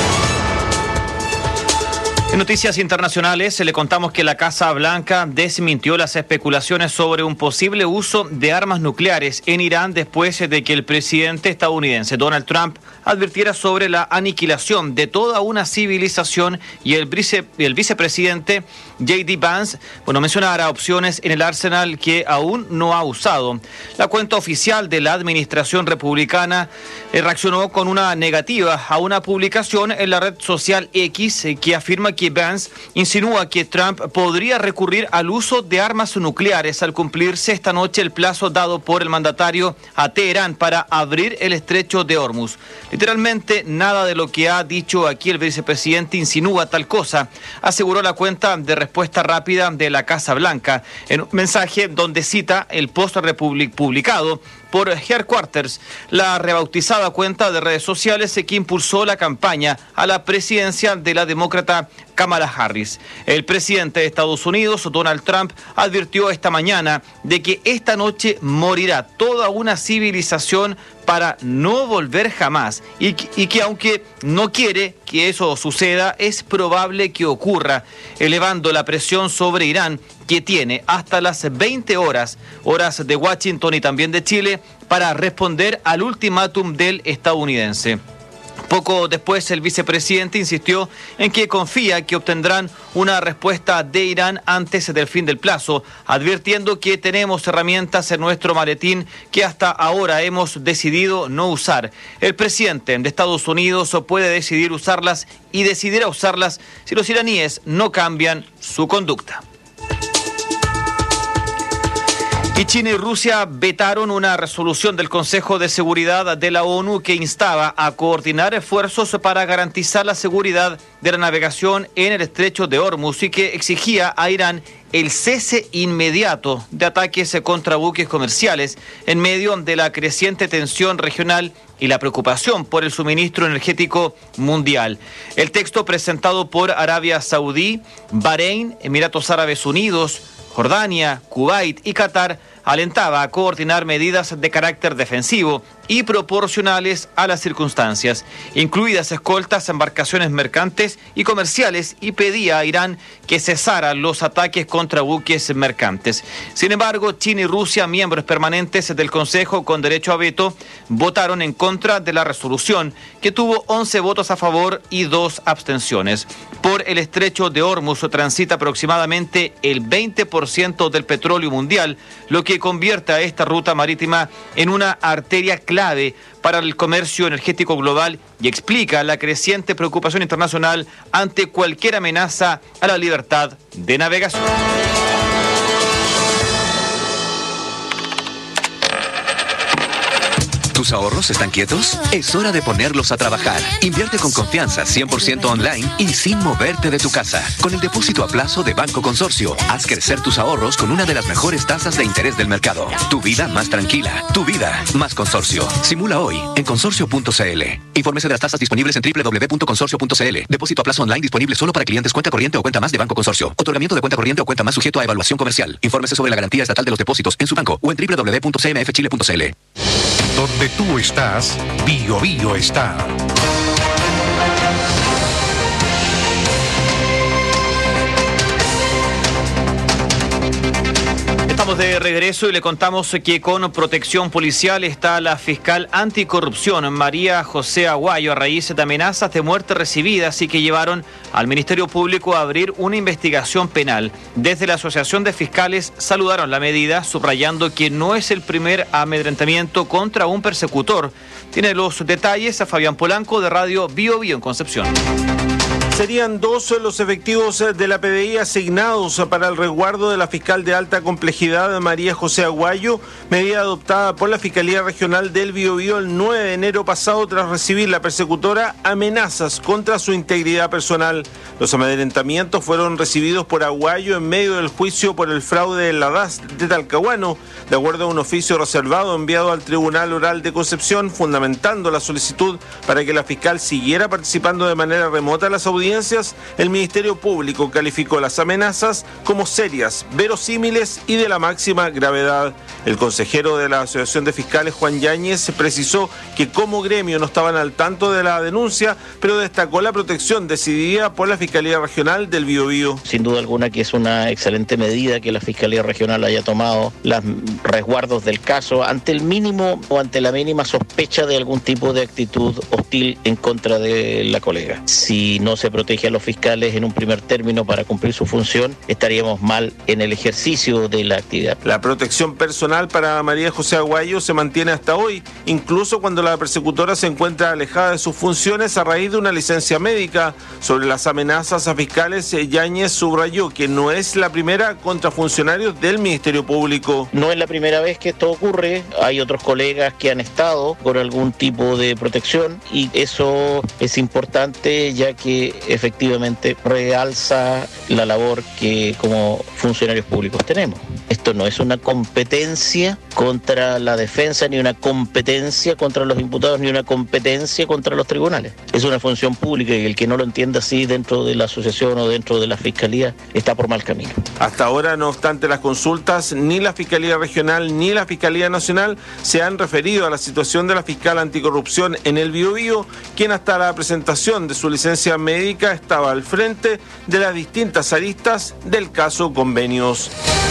En noticias internacionales le contamos que la Casa Blanca desmintió las especulaciones sobre un posible uso de armas nucleares en Irán después de que el presidente estadounidense Donald Trump advirtiera sobre la aniquilación de toda una civilización, y el vicepresidente J.D. Vance mencionará opciones en el arsenal que aún no ha usado. La cuenta oficial de la administración republicana reaccionó con una negativa a una publicación en la red social X que afirma que Vance insinúa que Trump podría recurrir al uso de armas nucleares al cumplirse esta noche el plazo dado por el mandatario a Teherán para abrir el estrecho de Hormuz. Literalmente nada de lo que ha dicho aquí el vicepresidente insinúa tal cosa, aseguró la cuenta de respuesta rápida de la Casa Blanca en un mensaje donde cita el post publicado por Headquarters, la rebautizada cuenta de redes sociales que impulsó la campaña a la presidencia de la demócrata Kamala Harris. El presidente de Estados Unidos, Donald Trump, advirtió esta mañana de que esta noche morirá toda una civilización para no volver jamás, y que aunque no quiere que eso suceda, es probable que ocurra, elevando la presión sobre Irán, que tiene hasta las 20 horas de Washington y también de Chile, para responder al ultimátum del estadounidense. Poco después, el vicepresidente insistió en que confía que obtendrán una respuesta de Irán antes del fin del plazo, advirtiendo que tenemos herramientas en nuestro maletín que hasta ahora hemos decidido no usar. El presidente de Estados Unidos puede decidir usarlas y decidirá usarlas si los iraníes no cambian su conducta. Y China y Rusia vetaron una resolución del Consejo de Seguridad de la ONU que instaba a coordinar esfuerzos para garantizar la seguridad de la navegación en el estrecho de Hormuz y que exigía a Irán el cese inmediato de ataques contra buques comerciales en medio de la creciente tensión regional y la preocupación por el suministro energético mundial. El texto presentado por Arabia Saudí, Bahrein, Emiratos Árabes Unidos, Jordania, Kuwait y Qatar alentaba a coordinar medidas de carácter defensivo y proporcionales a las circunstancias, incluidas escoltas a embarcaciones mercantes y comerciales, y pedía a Irán que cesara los ataques contra buques mercantes. Sin embargo, China y Rusia, miembros permanentes del Consejo con derecho a veto, votaron en contra de la resolución, que tuvo 11 votos a favor y 2 abstenciones. Por el estrecho de Hormuz transita aproximadamente el 20% del petróleo mundial, lo que convierte a esta ruta marítima en una arteria clave para el comercio energético global y explica la creciente preocupación internacional ante cualquier amenaza a la libertad de navegación. ¿Tus ahorros están quietos? Es hora de ponerlos a trabajar. Invierte con confianza, 100% online y sin moverte de tu casa. Con el depósito a plazo de Banco Consorcio, haz crecer tus ahorros con una de las mejores tasas de interés del mercado. Tu vida más tranquila, tu vida más Consorcio. Simula hoy en consorcio.cl. Infórmese de las tasas disponibles en www.consorcio.cl. Depósito a plazo online disponible solo para clientes cuenta corriente o cuenta más de Banco Consorcio. Otorgamiento de cuenta corriente o cuenta más sujeto a evaluación comercial. Infórmese sobre la garantía estatal de los depósitos en su banco o en www.cmfchile.cl. Donde tú estás, Bio Bio está. Estamos de regreso y le contamos que con protección policial está la fiscal anticorrupción María José Aguayo a raíz de amenazas de muerte recibidas y que llevaron al Ministerio Público a abrir una investigación penal. Desde la Asociación de Fiscales saludaron la medida, subrayando que no es el primer amedrentamiento contra un persecutor. Tiene los detalles a Fabián Polanco de Radio Bio Bio en Concepción. Serían 2 los efectivos de la PDI asignados para el resguardo de la fiscal de alta complejidad María José Aguayo, medida adoptada por la Fiscalía Regional del Biobío el 9 de enero pasado tras recibir la persecutora amenazas contra su integridad personal. Los amedrentamientos fueron recibidos por Aguayo en medio del juicio por el fraude de la DAS de Talcahuano, de acuerdo a un oficio reservado enviado al Tribunal Oral de Concepción, fundamentando la solicitud para que la fiscal siguiera participando de manera remota en las audiencias. El Ministerio Público calificó las amenazas como serias, verosímiles y de la máxima gravedad. El consejero de la Asociación de Fiscales, Juan Yáñez, precisó que como gremio no estaban al tanto de la denuncia, pero destacó la protección decidida por la Fiscalía Regional del Biobío. Sin duda alguna que es una excelente medida que la Fiscalía Regional haya tomado los resguardos del caso ante el mínimo o ante la mínima sospecha de algún tipo de actitud hostil en contra de la colega. Si no se protege a los fiscales en un primer término para cumplir su función, estaríamos mal en el ejercicio de la actividad. La protección personal para María José Aguayo se mantiene hasta hoy, incluso cuando la persecutora se encuentra alejada de sus funciones a raíz de una licencia médica. Sobre las amenazas a fiscales, Yáñez subrayó que no es la primera contra funcionarios del Ministerio Público. No es la primera vez que esto ocurre, hay otros colegas que han estado con algún tipo de protección y eso es importante ya que efectivamente realza la labor que como funcionarios públicos tenemos. Esto no es una competencia contra la defensa, ni una competencia contra los imputados, ni una competencia contra los tribunales. Es una función pública y el que no lo entienda así dentro de la asociación o dentro de la fiscalía está por mal camino. Hasta ahora, no obstante las consultas, ni la Fiscalía Regional ni la Fiscalía Nacional se han referido a la situación de la fiscal anticorrupción en el Biobío, quien hasta la presentación de su licencia médica estaba al frente de las distintas aristas del caso Convenios.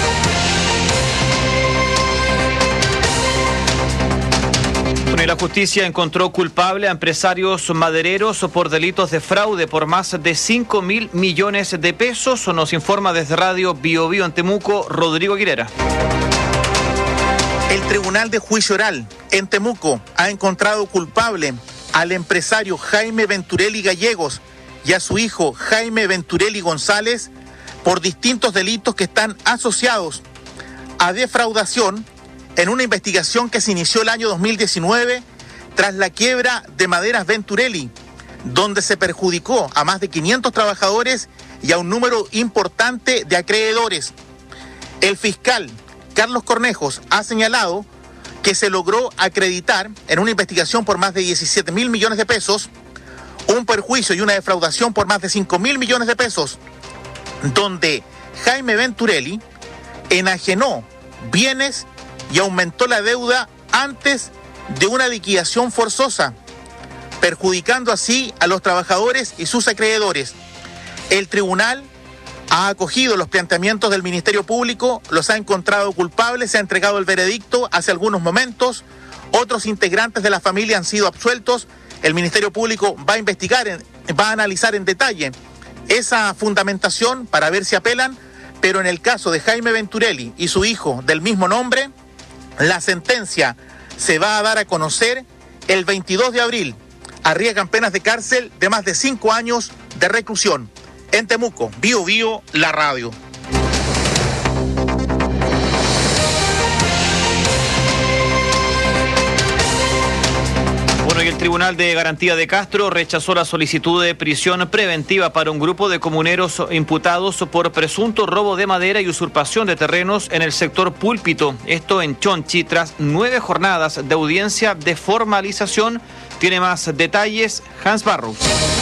Y la justicia encontró culpable a empresarios madereros por delitos de fraude por más de 5.000 millones de pesos. Nos informa desde Radio Bio Bio en Temuco, Rodrigo Aguilera. El Tribunal de Juicio Oral en Temuco ha encontrado culpable al empresario Jaime Venturelli Gallegos y a su hijo Jaime Venturelli González por distintos delitos que están asociados a defraudación en una investigación que se inició el año 2019 tras la quiebra de Maderas Venturelli, donde se perjudicó a más de 500 trabajadores y a un número importante de acreedores. El fiscal Carlos Cornejos ha señalado que se logró acreditar en una investigación por más de 17.000 millones de pesos un perjuicio y una defraudación por más de 5.000 millones de pesos, donde Jaime Venturelli enajenó bienes y aumentó la deuda antes de una liquidación forzosa, perjudicando así a los trabajadores y sus acreedores. El tribunal ha acogido los planteamientos del Ministerio Público, los ha encontrado culpables, se ha entregado el veredicto hace algunos momentos, otros integrantes de la familia han sido absueltos. El Ministerio Público va a investigar, va a analizar en detalle esa fundamentación para ver si apelan, pero en el caso de Jaime Venturelli y su hijo del mismo nombre, la sentencia se va a dar a conocer el 22 de abril. Arriesgan penas de cárcel de más de 5 años de reclusión. En Temuco, Bio Bio, la radio. Bueno, y el Tribunal de Garantía de Castro rechazó la solicitud de prisión preventiva para un grupo de comuneros imputados por presunto robo de madera y usurpación de terrenos en el sector Púlpito. Esto en Chonchi, tras 9 jornadas de audiencia de formalización. Tiene más detalles Hans Barrows.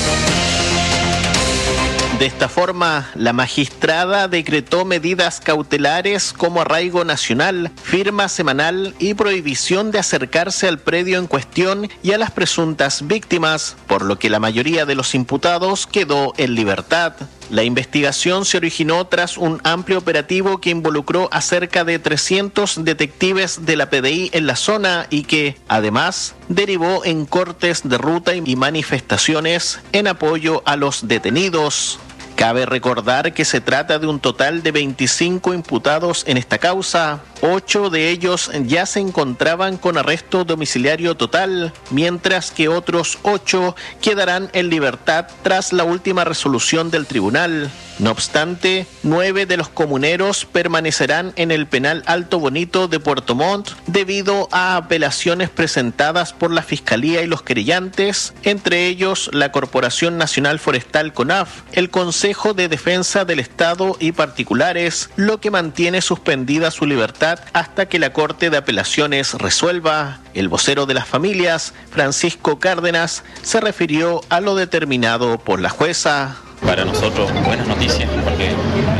De esta forma, la magistrada decretó medidas cautelares como arraigo nacional, firma semanal y prohibición de acercarse al predio en cuestión y a las presuntas víctimas, por lo que la mayoría de los imputados quedó en libertad. La investigación se originó tras un amplio operativo que involucró a cerca de 300 detectives de la PDI en la zona y que, además, derivó en cortes de ruta y manifestaciones en apoyo a los detenidos. Cabe recordar que se trata de un total de 25 imputados en esta causa. 8 de ellos ya se encontraban con arresto domiciliario total, mientras que otros 8 quedarán en libertad tras la última resolución del tribunal. No obstante, 9 de los comuneros permanecerán en el penal Alto Bonito de Puerto Montt debido a apelaciones presentadas por la Fiscalía y los querellantes, entre ellos la Corporación Nacional Forestal CONAF, el Consejo de Defensa del Estado y particulares, lo que mantiene suspendida su libertad hasta que la Corte de Apelaciones resuelva. El vocero de las familias, Francisco Cárdenas, se refirió a lo determinado por la jueza. Para nosotros buenas noticias, porque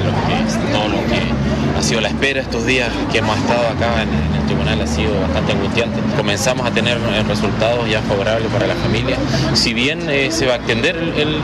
todo lo que ha sido la espera estos días que hemos estado acá en el tribunal ha sido bastante angustiante. Comenzamos a tener resultados ya favorables para la familia. Si bien se va a extender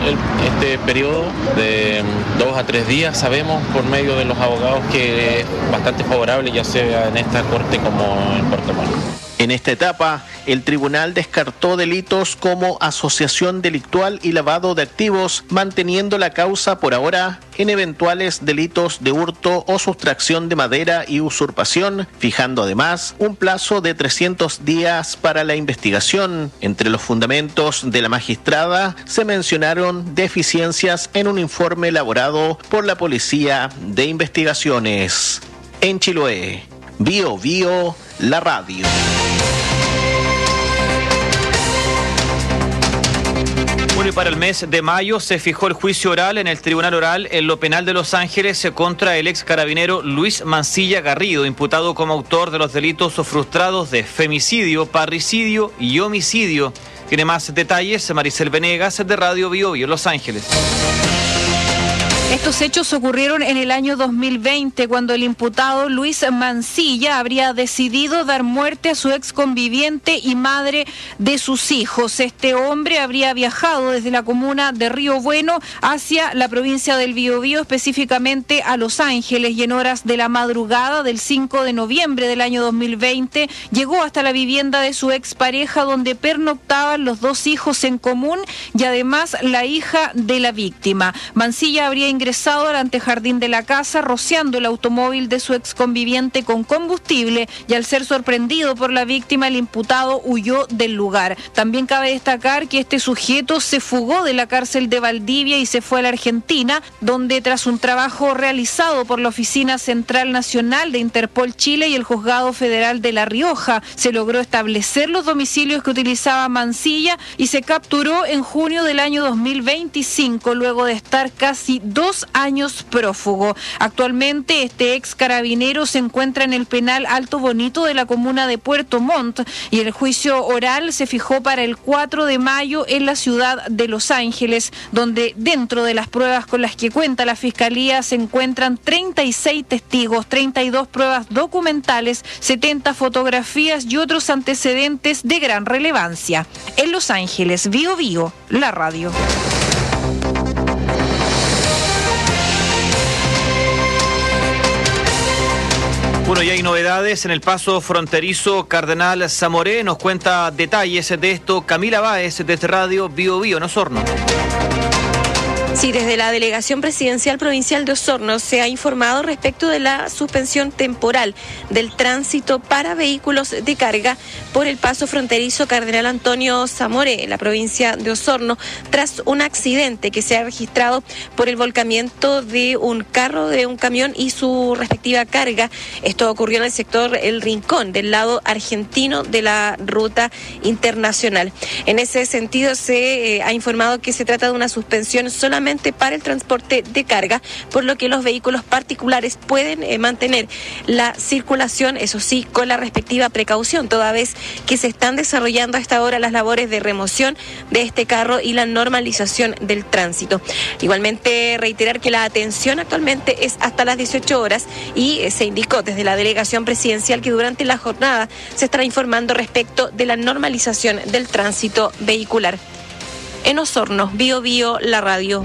este periodo de 2 a 3 días, sabemos por medio de los abogados que es bastante favorable, ya sea en esta corte como en Puerto Montt. En esta etapa, el tribunal descartó delitos como asociación delictual y lavado de activos, manteniendo la causa por ahora en eventuales delitos de hurto o sustracción de madera y usurpación, fijando además un plazo de 300 días para la investigación. Entre los fundamentos de la magistrada se mencionaron deficiencias en un informe elaborado por la Policía de Investigaciones. En Chiloé, Bio Bio, la radio. Bueno, y para el mes de mayo se fijó el juicio oral en el Tribunal Oral en lo Penal de Los Ángeles contra el ex carabinero Luis Mancilla Garrido, imputado como autor de los delitos frustrados de femicidio, parricidio y homicidio. Tiene más detalles Maricel Venegas de Radio Bio Bio, Los Ángeles. Estos hechos ocurrieron en el año 2020, cuando el imputado Luis Mancilla habría decidido dar muerte a su ex conviviente y madre de sus hijos. Este hombre habría viajado desde la comuna de Río Bueno hacia la provincia del Biobío, específicamente a Los Ángeles, y en horas de la madrugada del 5 de noviembre del año 2020 llegó hasta la vivienda de su expareja, donde pernoctaban los 2 hijos en común y además la hija de la víctima. Mancilla habría ingresado al antejardín de la casa, rociando el automóvil de su exconviviente con combustible, y al ser sorprendido por la víctima, el imputado huyó del lugar. También cabe destacar que este sujeto se fugó de la cárcel de Valdivia y se fue a la Argentina, donde tras un trabajo realizado por la Oficina Central Nacional de Interpol Chile y el Juzgado Federal de La Rioja, se logró establecer los domicilios que utilizaba Mancilla y se capturó en junio del año 2025, luego de estar casi 2 años prófugo. Actualmente este ex carabinero se encuentra en el penal Alto Bonito de la comuna de Puerto Montt y el juicio oral se fijó para el 4 de mayo en la ciudad de Los Ángeles, donde dentro de las pruebas con las que cuenta la Fiscalía se encuentran 36 testigos, 32 pruebas documentales, 70 fotografías y otros antecedentes de gran relevancia. En Los Ángeles, Bío Bío, la radio. Bueno, y hay novedades en el paso fronterizo Cardenal Zamoré. Nos cuenta detalles de esto Camila Báez desde Radio Bío Bío en Osorno. Sí, desde la Delegación Presidencial Provincial de Osorno se ha informado respecto de la suspensión temporal del tránsito para vehículos de carga por el paso fronterizo Cardenal Antonio Zamoré en la provincia de Osorno, tras un accidente que se ha registrado por el volcamiento de un carro de un camión y su respectiva carga. Esto ocurrió en el sector El Rincón, del lado argentino de la ruta internacional. En ese sentido se ha informado que se trata de una suspensión solamente para el transporte de carga, por lo que los vehículos particulares pueden mantener la circulación, eso sí, con la respectiva precaución, toda vez que se están desarrollando a esta hora las labores de remoción de este carro y la normalización del tránsito. Igualmente, reiterar que la atención actualmente es hasta las 18 horas y se indicó desde la Delegación Presidencial que durante la jornada se estará informando respecto de la normalización del tránsito vehicular. En Osorno, Bío Bío, la radio.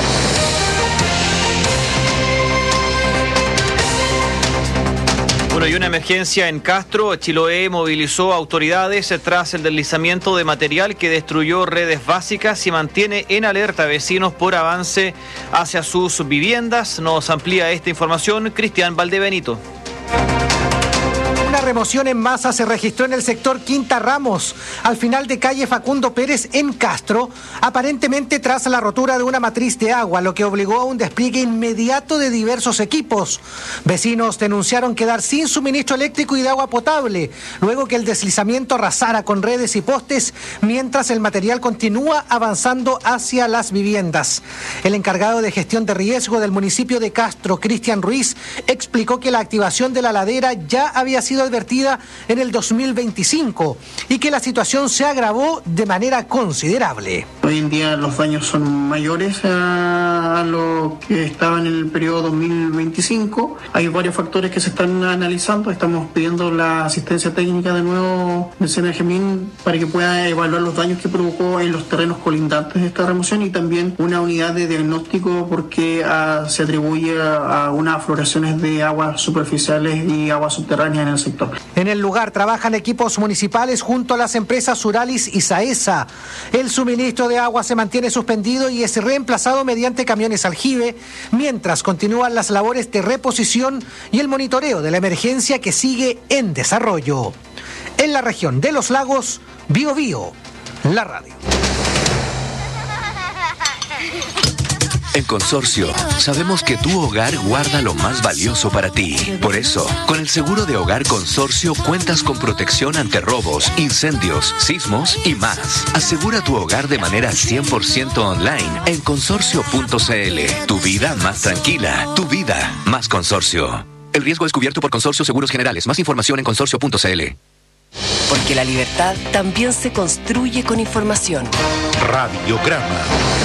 Bueno, y una emergencia en Castro. Chiloé movilizó autoridades tras el deslizamiento de material que destruyó redes básicas y mantiene en alerta a vecinos por avance hacia sus viviendas. Nos amplía esta información Cristian Valdebenito. Una remoción en masa se registró en el sector Quinta Ramos, al final de calle Facundo Pérez en Castro, aparentemente tras la rotura de una matriz de agua, lo que obligó a un despliegue inmediato de diversos equipos. Vecinos denunciaron quedar sin suministro eléctrico y de agua potable, luego que el deslizamiento arrasara con redes y postes, mientras el material continúa avanzando hacia las viviendas. El encargado de gestión de riesgo del municipio de Castro, Cristian Ruiz, explicó que la activación de la ladera ya había sido advertida en el 2025 y que la situación se agravó de manera considerable. Hoy en día los daños son mayores a lo que estaba en el periodo 2025. Hay varios factores que se están analizando. Estamos pidiendo la asistencia técnica de nuevo del CNGMIN para que pueda evaluar los daños que provocó en los terrenos colindantes de esta remoción y también una unidad de diagnóstico porque se atribuye a unas afloraciones de aguas superficiales y aguas subterráneas en el sector. En el lugar trabajan equipos municipales junto a las empresas Uralis y Saesa. El suministro de agua se mantiene suspendido y es reemplazado mediante camiones aljibe, mientras continúan las labores de reposición y el monitoreo de la emergencia que sigue en desarrollo. En la región de Los Lagos, Bío Bío, la radio. En Consorcio, sabemos que tu hogar guarda lo más valioso para ti. Por eso, con el seguro de hogar Consorcio cuentas con protección ante robos, incendios, sismos y más. Asegura tu hogar de manera 100% online en consorcio.cl. Tu vida más tranquila, tu vida más Consorcio. El riesgo es cubierto por Consorcio Seguros Generales. Más información en consorcio.cl. Porque la libertad también se construye con información. Radiograma.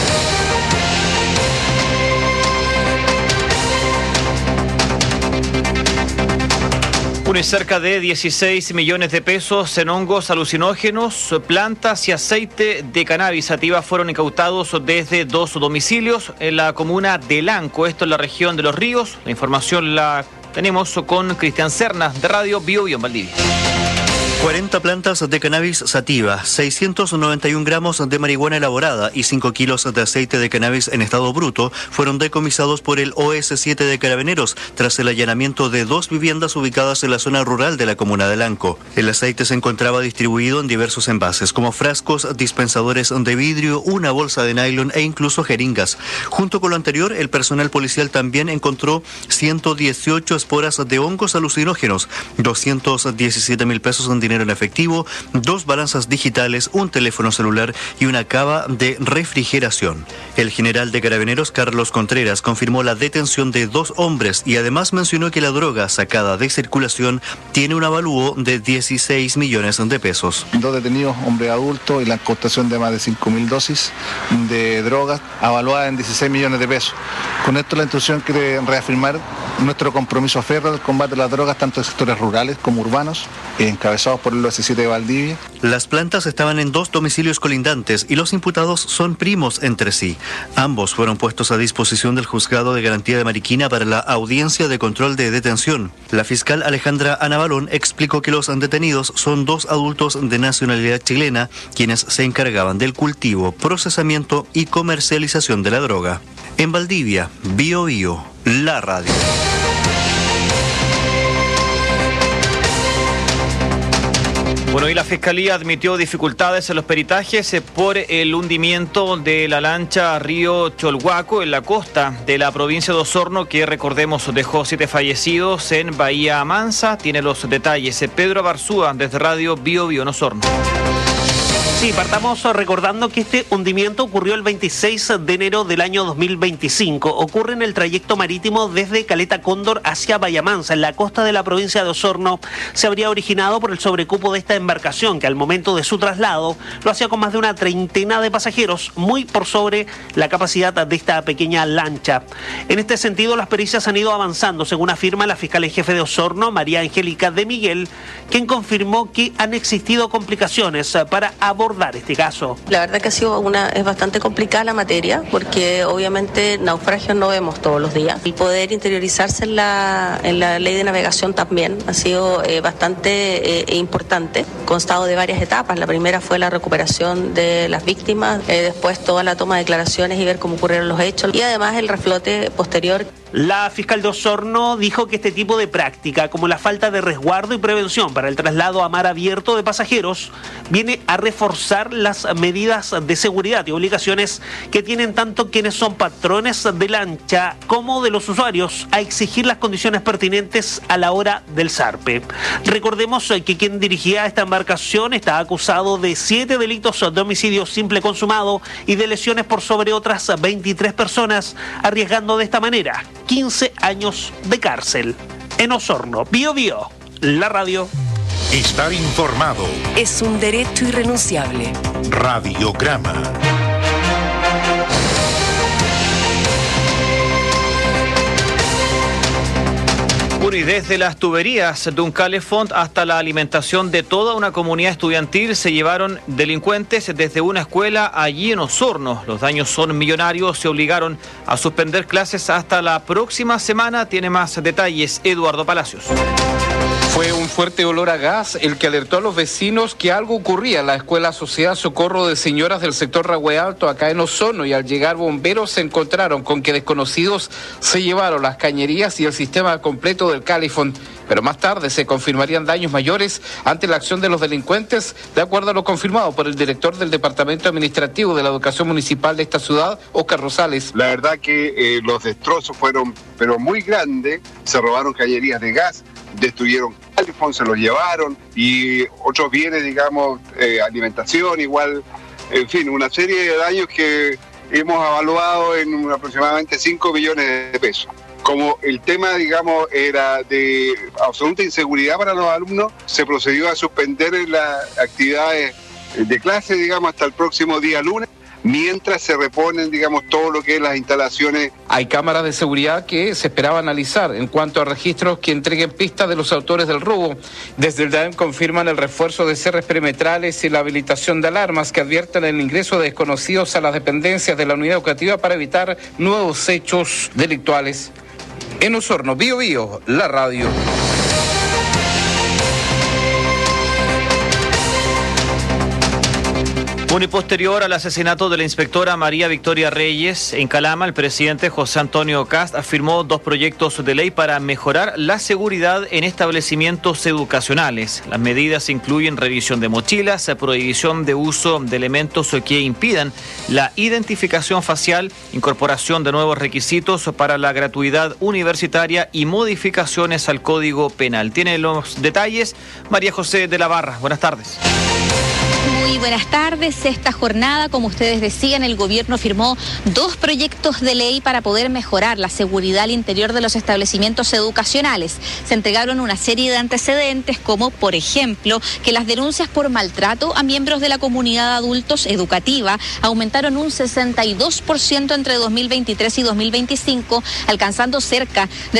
Cerca de 16 millones de pesos en hongos alucinógenos, plantas y aceite de cannabis sativa fueron incautados desde 2 domicilios en la comuna de Lanco, esto en la región de Los Ríos. La información la tenemos con Cristian Cernas de Radio Bío Bío en Valdivia. 40 plantas de cannabis sativa, 691 gramos de marihuana elaborada y 5 kilos de aceite de cannabis en estado bruto fueron decomisados por el OS7 de Carabineros tras el allanamiento de 2 viviendas ubicadas en la zona rural de la comuna de Lanco. El aceite se encontraba distribuido en diversos envases, como frascos, dispensadores de vidrio, una bolsa de nylon e incluso jeringas. Junto con lo anterior, el personal policial también encontró 118 esporas de hongos alucinógenos, 217.000 pesos en dinero en efectivo, 2 balanzas digitales, un teléfono celular y una cava de refrigeración. El general de Carabineros, Carlos Contreras, confirmó la detención de 2 hombres y además mencionó que la droga sacada de circulación tiene un avalúo de 16 millones de pesos. 2 detenidos, hombre adulto, y la incautación de más de 5.000 dosis de drogas avaluada en 16 millones de pesos. Con esto la institución quiere reafirmar nuestro compromiso férreo del combate a las drogas, tanto en sectores rurales como urbanos, encabezados por el OS7 de Valdivia. Las plantas estaban en 2 domicilios colindantes y los imputados son primos entre sí. Ambos fueron puestos a disposición del Juzgado de Garantía de Mariquina para la audiencia de control de detención. La fiscal Alejandra Anabalón explicó que los detenidos son 2 adultos de nacionalidad chilena, quienes se encargaban del cultivo, procesamiento y comercialización de la droga. En Valdivia, Bio Bio, la radio. Bueno, y la Fiscalía admitió dificultades en los peritajes por el hundimiento de la lancha Río Cholhuaco en la costa de la provincia de Osorno, que recordemos dejó 7 fallecidos en Bahía Mansa. Tiene los detalles Pedro Barzúa desde Radio Bio Bio en Osorno. Sí, partamos recordando que este hundimiento ocurrió el 26 de enero del año 2025. Ocurre en el trayecto marítimo desde Caleta Cóndor hacia Bahía Mansa, en la costa de la provincia de Osorno. Se habría originado por el sobrecupo de esta embarcación, que al momento de su traslado lo hacía con más de una treintena de pasajeros, muy por sobre la capacidad de esta pequeña lancha. En este sentido, las pericias han ido avanzando, según afirma la fiscal en jefe de Osorno, María Angélica de Miguel, quien confirmó que han existido complicaciones para abordar este caso. La verdad que es bastante complicada la materia, porque obviamente naufragios no vemos todos los días. El poder interiorizarse en la ley de navegación también ha sido bastante importante, constado de varias etapas. La primera fue la recuperación de las víctimas, después toda la toma de declaraciones y ver cómo ocurrieron los hechos, y además el reflote posterior. La fiscal de Osorno dijo que este tipo de práctica, como la falta de resguardo y prevención para el traslado a mar abierto de pasajeros, viene a reforzar las medidas de seguridad y obligaciones que tienen tanto quienes son patrones de lancha como de los usuarios a exigir las condiciones pertinentes a la hora del zarpe. Recordemos que quien dirigía esta embarcación está acusado de 7 delitos de homicidio simple consumado y de lesiones por sobre otras 23 personas, arriesgando de esta manera 15 años de cárcel. En Osorno, Bio Bio, la radio. Estar informado es un derecho irrenunciable. Radiograma. Bueno, y desde las tuberías de un calefont hasta la alimentación de toda una comunidad estudiantil se llevaron delincuentes desde una escuela allí en Osorno. Los daños son millonarios, se obligaron a suspender clases hasta la próxima semana. Tiene más detalles Eduardo Palacios. Fue un fuerte olor a gas el que alertó a los vecinos que algo ocurría en la Escuela Sociedad Socorro de Señoras del sector Rahue Alto, acá en Osorno, y al llegar bomberos se encontraron con que desconocidos se llevaron las cañerías y el sistema completo del calefón. Pero más tarde se confirmarían daños mayores ante la acción de los delincuentes, de acuerdo a lo confirmado por el director del Departamento Administrativo de la Educación Municipal de esta ciudad, Óscar Rosales. La verdad que los destrozos fueron pero muy grandes, se robaron cañerías de gas, destruyeron calefón, se los llevaron y otros bienes, digamos, alimentación igual, en fin, una serie de daños que hemos evaluado en aproximadamente 5 millones de pesos. Como el tema, digamos, era de absoluta inseguridad para los alumnos, se procedió a suspender las actividades de clase, digamos, hasta el próximo día lunes, mientras se reponen, digamos, todo lo que es las instalaciones. Hay cámaras de seguridad que se esperaba analizar en cuanto a registros que entreguen pistas de los autores del robo. Desde el DAEM confirman el refuerzo de cierres perimetrales y la habilitación de alarmas que advierten el ingreso de desconocidos a las dependencias de la unidad educativa para evitar nuevos hechos delictuales. En Osorno, Bio Bio, la radio. Bueno, y posterior al asesinato de la inspectora María Victoria Reyes en Calama, el presidente José Antonio Kast firmó 2 proyectos de ley para mejorar la seguridad en establecimientos educacionales. Las medidas incluyen revisión de mochilas, prohibición de uso de elementos que impidan la identificación facial, incorporación de nuevos requisitos para la gratuidad universitaria y modificaciones al Código Penal. Tiene los detalles María José de la Barra. Buenas tardes. Muy buenas tardes. Esta jornada, como ustedes decían, el gobierno firmó 2 proyectos de ley para poder mejorar la seguridad al interior de los establecimientos educacionales. Se entregaron una serie de antecedentes, como por ejemplo que las denuncias por maltrato a miembros de la comunidad adultos educativa aumentaron un 62% entre 2023 y 2025, alcanzando cerca de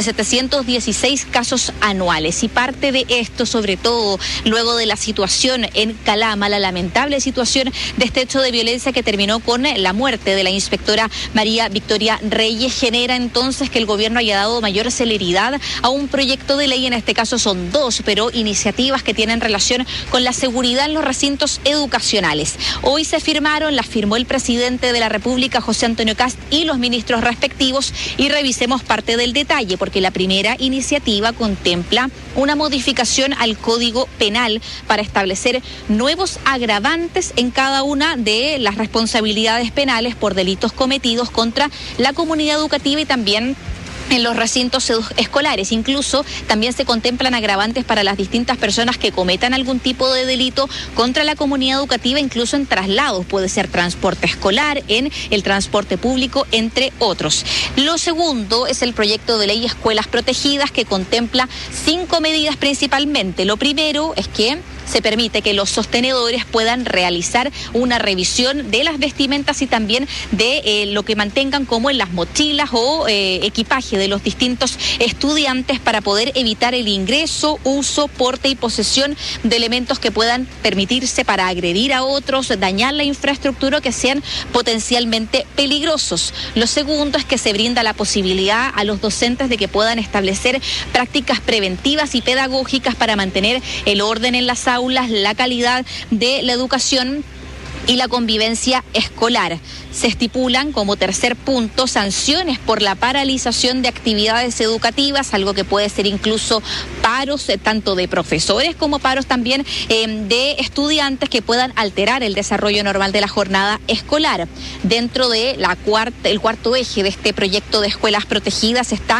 716 casos anuales. Y parte de esto, sobre todo luego de la situación en Calama, la lamentable situación de este hecho de violencia que terminó con la muerte de la inspectora María Victoria Reyes, genera entonces que el gobierno haya dado mayor celeridad a un proyecto de ley. En este caso son 2, pero iniciativas que tienen relación con la seguridad en los recintos educacionales. Hoy se firmaron, las firmó el presidente de la República, José Antonio Kast, y los ministros respectivos, y revisemos parte del detalle, porque la primera iniciativa contempla una modificación al Código Penal para establecer nuevos agravantes en cada una de las responsabilidades penales por delitos cometidos contra la comunidad educativa y también en los recintos escolares. Incluso también se contemplan agravantes para las distintas personas que cometan algún tipo de delito contra la comunidad educativa, incluso en traslados. Puede ser transporte escolar, en el transporte público, entre otros. Lo segundo es el proyecto de ley Escuelas Protegidas, que contempla 5 medidas principalmente. Lo primero es que se permite que los sostenedores puedan realizar una revisión de las vestimentas y también de lo que mantengan como en las mochilas o equipaje de los distintos estudiantes, para poder evitar el ingreso, uso, porte y posesión de elementos que puedan permitirse para agredir a otros, dañar la infraestructura o que sean potencialmente peligrosos. Lo segundo es que se brinda la posibilidad a los docentes de que puedan establecer prácticas preventivas y pedagógicas para mantener el orden en las aulas, la calidad de la educación y la convivencia escolar. Se estipulan como tercer punto sanciones por la paralización de actividades educativas, algo que puede ser incluso paros tanto de profesores como paros también de estudiantes que puedan alterar el desarrollo normal de la jornada escolar. Dentro de el cuarto eje de este proyecto de escuelas protegidas está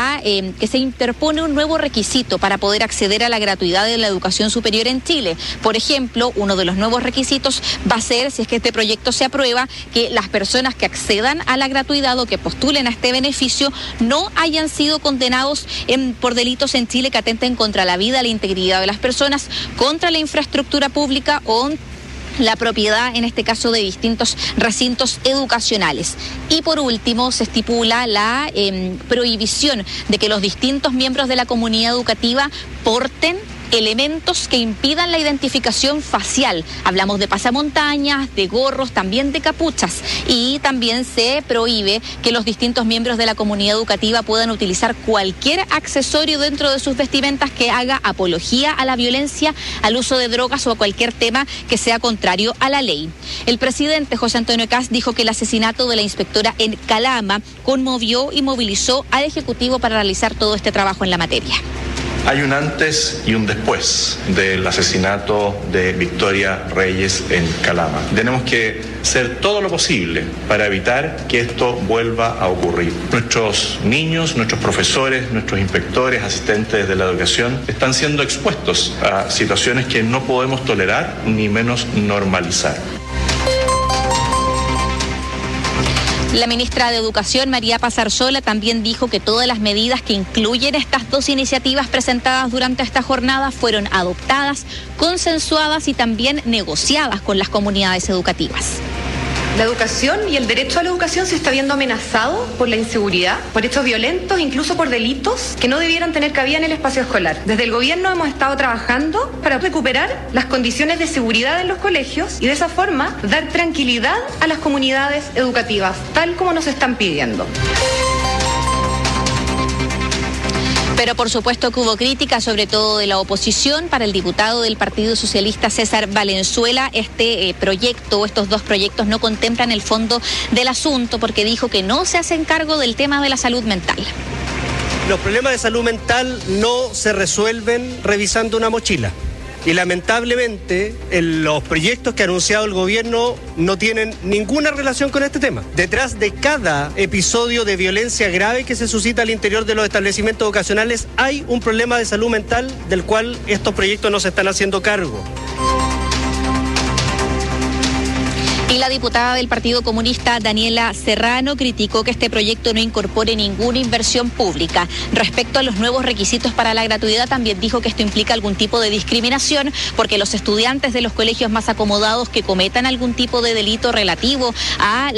que se interpone un nuevo requisito para poder acceder a la gratuidad de la educación superior en Chile. Por ejemplo, uno de los nuevos requisitos va a ser, si es que este proyecto se aprueba, que las personas que accedan a la gratuidad o que postulen a este beneficio no hayan sido condenados por delitos en Chile que atenten contra la vida, la integridad de las personas, contra la infraestructura pública o la propiedad, en este caso, de distintos recintos educacionales. Y por último, se estipula la prohibición de que los distintos miembros de la comunidad educativa porten elementos que impidan la identificación facial. Hablamos de pasamontañas, de gorros, también de capuchas. Y también se prohíbe que los distintos miembros de la comunidad educativa puedan utilizar cualquier accesorio dentro de sus vestimentas que haga apología a la violencia, al uso de drogas o a cualquier tema que sea contrario a la ley. El presidente José Antonio Kast dijo que el asesinato de la inspectora en Calama conmovió y movilizó al Ejecutivo para realizar todo este trabajo en la materia. Hay un antes y un después del asesinato de Victoria Reyes en Calama. Tenemos que hacer todo lo posible para evitar que esto vuelva a ocurrir. Nuestros niños, nuestros profesores, nuestros inspectores, asistentes de la educación están siendo expuestos a situaciones que no podemos tolerar ni menos normalizar. La ministra de Educación, María Paz Arzola, también dijo que todas las medidas que incluyen estas 2 iniciativas presentadas durante esta jornada fueron adoptadas, consensuadas y también negociadas con las comunidades educativas. La educación y el derecho a la educación se está viendo amenazado por la inseguridad, por hechos violentos, incluso por delitos que no debieran tener cabida en el espacio escolar. Desde el gobierno hemos estado trabajando para recuperar las condiciones de seguridad en los colegios y de esa forma dar tranquilidad a las comunidades educativas, tal como nos están pidiendo. Pero por supuesto que hubo crítica, sobre todo de la oposición. Para el diputado del Partido Socialista César Valenzuela, estos dos proyectos no contemplan el fondo del asunto, porque dijo que no se hacen cargo del tema de la salud mental. Los problemas de salud mental no se resuelven revisando una mochila. Y lamentablemente los proyectos que ha anunciado el gobierno no tienen ninguna relación con este tema. Detrás de cada episodio de violencia grave que se suscita al interior de los establecimientos educacionales hay un problema de salud mental del cual estos proyectos no se están haciendo cargo. Y la diputada del Partido Comunista, Daniela Serrano, criticó que este proyecto no incorpore ninguna inversión pública. Respecto a los nuevos requisitos para la gratuidad, también dijo que esto implica algún tipo de discriminación, porque los estudiantes de los colegios más acomodados que cometan algún tipo de delito relativo a